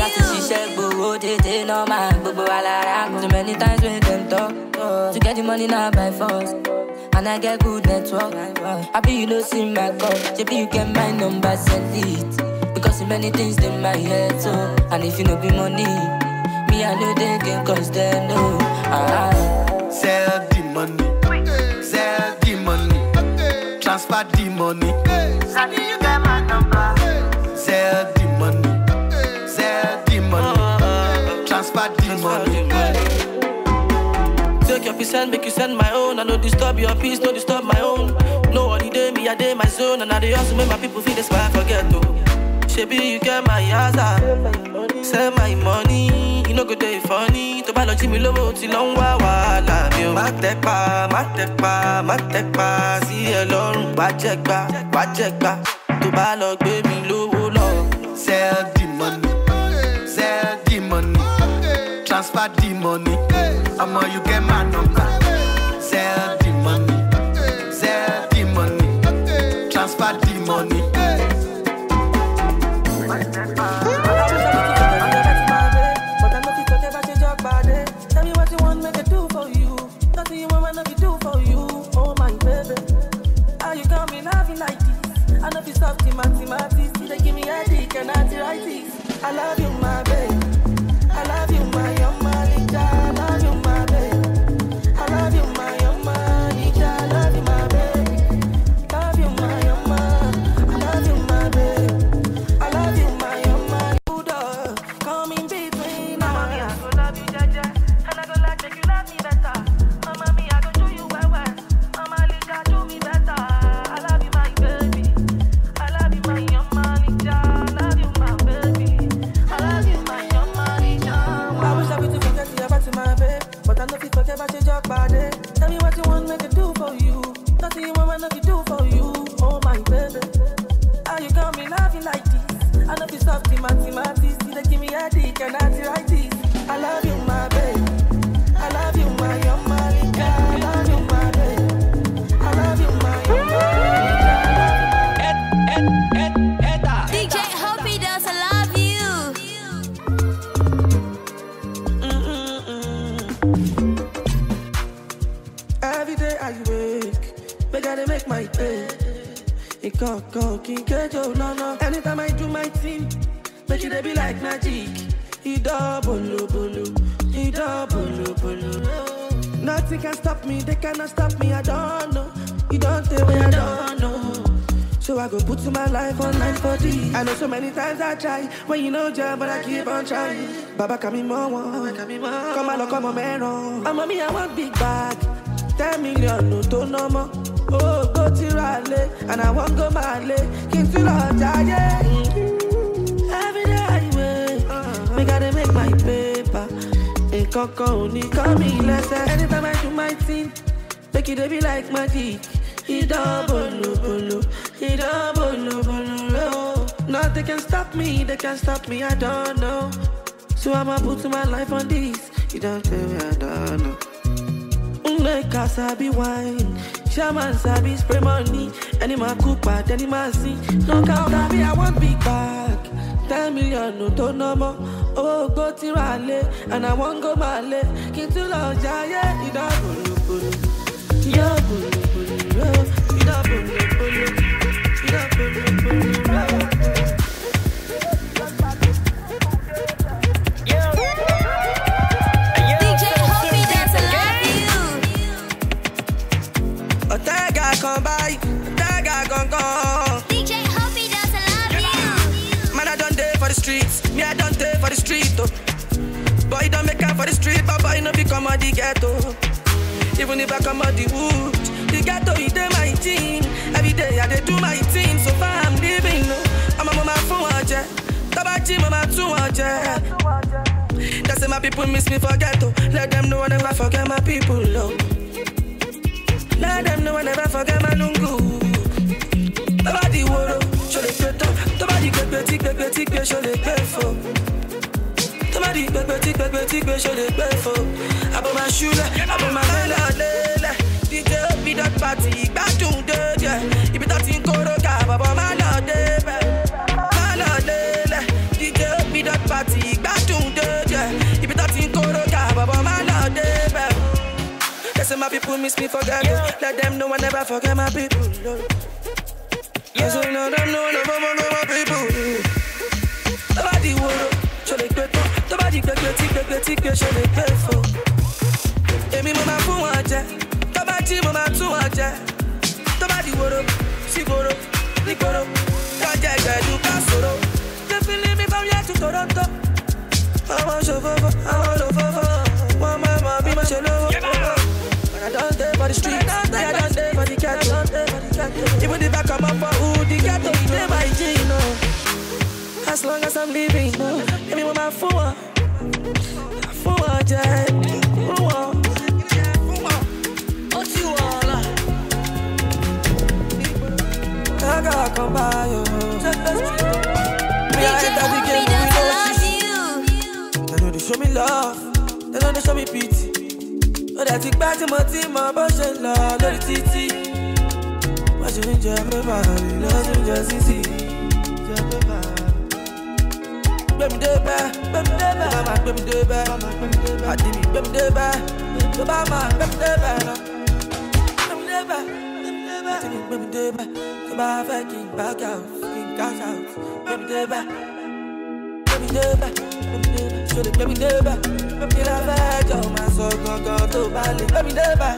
you. so many times when them talk to get the money now by force. And I get good network. I be you know see my call. JP you get my number, send it. Because so many things in my head so. And if you know be money, me I know they can cause them no. Sell the money, sell the money, transfer the money. You get my number. Sell the money, transfer the money. Take your piece and make you send my own. I no disturb your peace, no disturb my own. No holiday, me a day my zone. And I dey also make my people feel this why I forget to. Shebi you get my yaza, send my money. You no go dey funny. To buy me low, ti long wa la mi o. Matepa, see alone. Wajekba. To buy me low. Sell the money, transfer the money. I'ma you get my number. Sell the money, transfer the money. Tell me what you want me to do for you. Nothing you want me to do for you. Oh my baby, how you got me loving like this? I know you soft mathematics. They give me a dick and arthritis. I love you, my baby. I love you, my young Malika. I love you, my baby. I love you, my young Malika. I love you, my baby. Love you, my young man. I love you, my baby. I love you, my young man. Come in between us. Mommy, I go love you, Jaja. And I go like make you love me better. Mama, me, I go do you well. Mama, Lika, do me better. I love you, my baby. I love you, my young Malika. I love you, my baby. I love you, my young melody cannot write it. I love you, my babe. I love you, my young Malika. I love you, my babe. I love you, my young Malika. DJ Hoppy does I love you. Every day I wake, I gotta make my day. It can't get you, no. Anytime I do my thing, make it be like magic. It double. Nothing can stop me, they cannot stop me, I don't know. You don't tell me, I don't know. So I go put to my life online for this. I know so many times I try, when you know job, but I keep on trying. Baba kami mo, come on, man. I'm a me, I want big bag. 10 million, no to no more. Oh, go to Raleigh, and I won't go Male. Into Lodge, yeah. Every day I wake, we gotta make my paper. And Coco only call me less. Anytime I do my thing, make it be like magic. He double. Nothing can stop me, they can't stop me, I don't know. So I'ma put my life on this. You don't tell me, I don't know. Unleka sabi wine, shaman sabi spray money. Any man cook bad, any man see. No count me, I want big bag. 10 million, no to no more. Oh, go to Raleigh, and I won't go Male. Kintu Lodge, yeah, you don't bulu. Come by, that guy gon' go. DJ Hoppy does I love you. Man, I done day for the streets. Me, I done day for the street, oh. Boy, don't make up for the street, but boy, no become of the ghetto. Even if I come out the wood, the ghetto is my team. Every day I do my thing, so far I'm living, no. I'm a mama for one jet. Tabachi mama to one jet. That's why my people miss me for ghetto. Let them know I never forget my people, no. Let them know I never forget my lungu. Nobody woro, show the better. Nobody get show the better. Nobody get show the better. I put my shoe, I put my melody. DJ be that party, back to the yeah. If you don't think Koroka, Baba Malade. DJ be that party, back to the yeah. If you don't think Koroka, Baba Malade. Say my people miss me forget it. Let them know I never forget my people. Yes, I know them know I never forget my people. Nobody woro, show the better. Nobody get show the better. Emi mama fu wanje, nobody mama tu wanje. Nobody woro, si woro, ni woro. Kaje du kasoro. They feeling me from here to Toronto. I want show for, I want love for. One mama be my show. I don't dare for the streets, I don't dare for the ghetto. Even if I come up for who the ghetto, they my G, no. As long as I'm living, no. Give me my phone, Jack. What you want? I gotta come by you. DJ Hoppy does I love you. They know they show me love, they know they show me pity. Oh, that's it, back to my team, my bullshit, love, dirty titty. What you enjoy, everybody, love you, just easy. Baby, do back, baby, do back. I did me, baby, do back. Go by my, baby, do back. Baby, do back. Go by fucking back out, cash out. Baby, do back. Baby, do back. Show the baby, do back. Baby, do back. Oh, my soul, go to Bali. Baby, do back.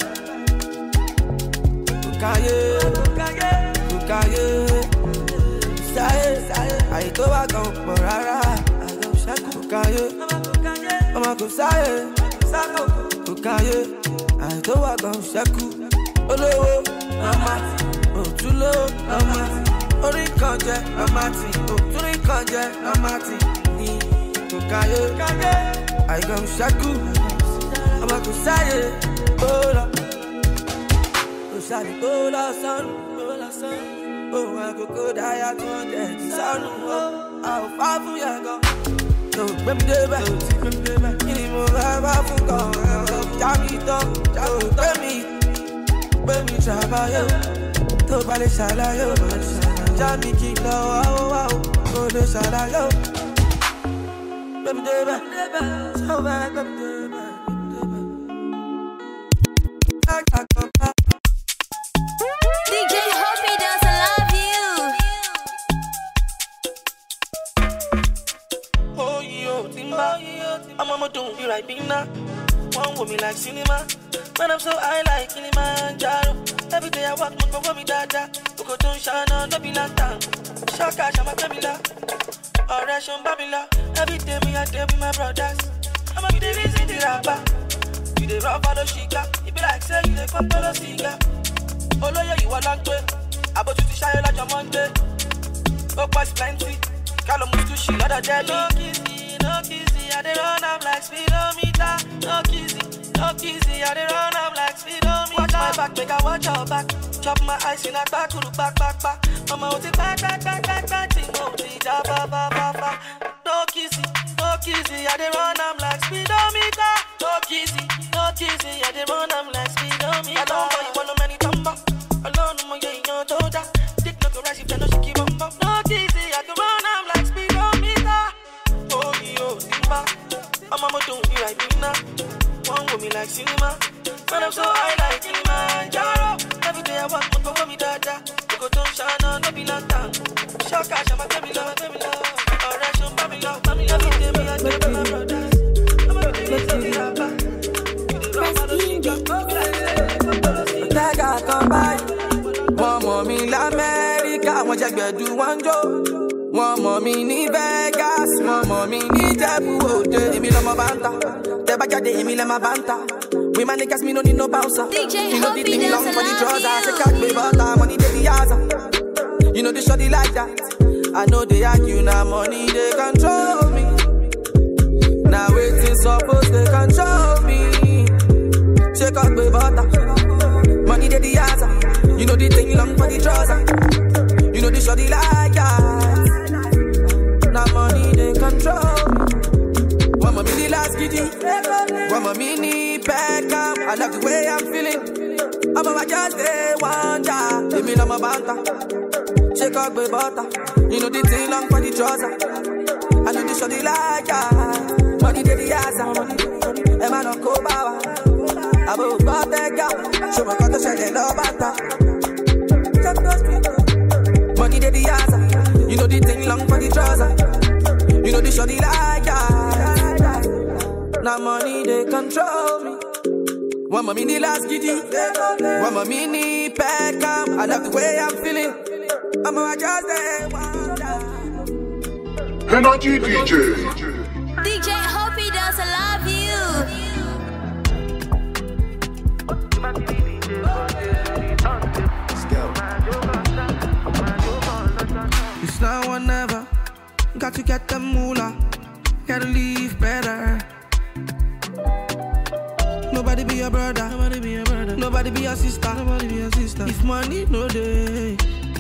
Bukaye. Say, I go back on Morara. I go shaku. Bukaye. Mama go say, Bukaye. I go back on shaku. Olo, mama. Oh, too low, mama. Ori kanje, amati. Oh, turi kanje, amati. Bukaye. I go shaku. Mama go say, Ola. Shawty, go la son. Oh, I go die at 200. Son, oh, I'll fight for you, go. Baby, baby, more love for God. Jamito, baby, trabajo. To vale salayo, Jami kilo, oh, the salayo. Baby, so bad, baby, DJ Hoppy does love you. Oh, yo, Timba, I'm a doing you right, Bina. One with me like cinema. Man, I'm so high like Kilimanjaro. Every day I walk, my go me dada. Go to shine on the Bilata. Shaka, Shama Kabila. Oration Babila. Every day me, I tell my brothers. I'm a bit busy, the rapper. You the rock for the shika. You be like, say, you the come to the cigar. Oh, yeah, you are long way. I bought you to shine like a Monday. Oh, pass plenty. Call them to she, other jelly. No kizzy, I dey run up like speedometer. No kizzy, I dey run up like speedometer. Watch my back, make I watch your back. Chop my eyes in a back, back. Mama, what's it back, Timoti, ba. No kizzy, I dey run up like speedometer. No kizzy, I dey run up like speedometer. I don't know you want no many tamba. Alone, no more, you ain't no toda. Dick no go rise if they no shiki bumba. No kizzy, I can run up like speedometer. Oh, yo, Timba, I'm a doing you right now. One with me like cinema. Man, I'm so high like Kilimanjaro. Every day I walk, my go me dada. Go to shine on the Bilata. Shaka, Shama Kabila. Oration Babila. Every day me, I tell my brothers. I'm a busy rapper. Tega come by. One mommy l'America. One check do one joke. One mommy ni Vegas, one mommy ni Jebu Ode. Emi lama banta, teba jade emi lama banta. We my niggas me no need no bouncer. You know the thing long for the trousers. Say cat me butter, money dey the yaza. You know the shorty like that. I know they argue now, money they control me. Now waiting suppose they control me. Shake up me butter, money dey the yaza. You know the thing long for the trousers. You know the shorty like that. Now money they control me. One more mini last giddy, one more mini Beckham. I love the way I'm feeling. I'm a just a wonder. Give me my banta, shake up my butter. You know the thing long for the trouser. I know the shorty like that. Money they the answer. Am I not go bawa? I'm a botega. Show my conto shake no bata. Money they the answer. You know the thing long for the trouser. You know the shorty like that. Now money they control me. One more mini last giddy, one more mini Beckham. I love the way I'm feeling. I'm a just a wonder. Energy DJ. DJ Hoppy does love you. It's now or never. Got to get the moolah. Gotta live better. Nobody be your brother. Nobody be your brother. Nobody be your sister. Nobody be your sister. If money no day.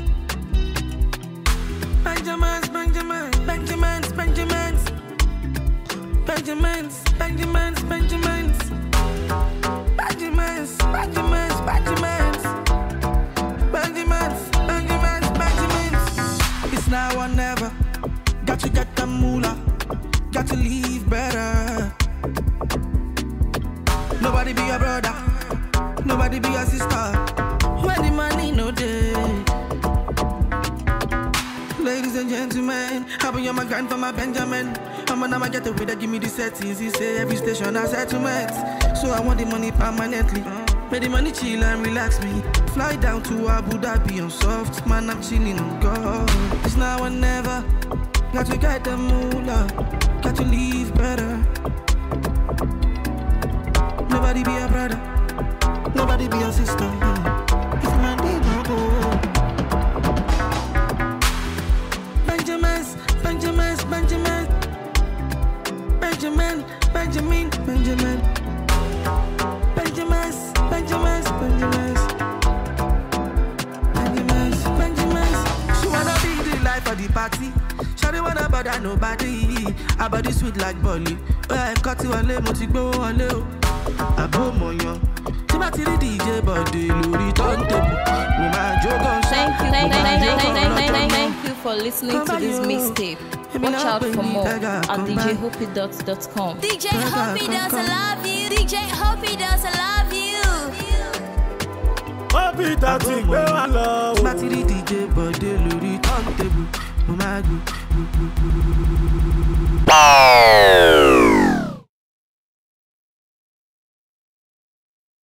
Benjamins, Benjamins, Benjamins, Benjamins, Benjamins, Benjamins, Benjamins, Benjamins, Benjamins, Benjamins, Benjamins, Benjamins, Benjamins. It's now or never. Got to get the moolah. Got to live better. Nobody be your brother. Nobody be your sister. When the money no day. Ladies and gentlemen, I've been on my grind for my Benjamin. I'm gonna get away that give me the settings. He say every station has settlements. So I want the money permanently. Make the money chill and relax me. Fly down to Abu Dhabi on soft. Man, I'm chilling on God. It's now or never. Got to get the moolah. Got to live better. Nobody be a brother. Nobody be a sister. If my day no go. Benjamins, Benjamins, Benjamins, Benjamin, Benjamin, Benjamin, Benjamins, Benjamins, Benjamins, Benjamins, Benjamins. She wanna be the life of the party. Shawty wanna bother nobody. Her body sweet like Bolly. Cut you on lemo to go on leo. Abo moyo. Timati DJ body luri turntable. Thank you for listening to this mixtape. Watch out for more at djhoppy.com. DJ Hoppy does I love you. DJ Hoppy does I love you. Hoppy that's it, where I love. Timati DJ body luri turntable.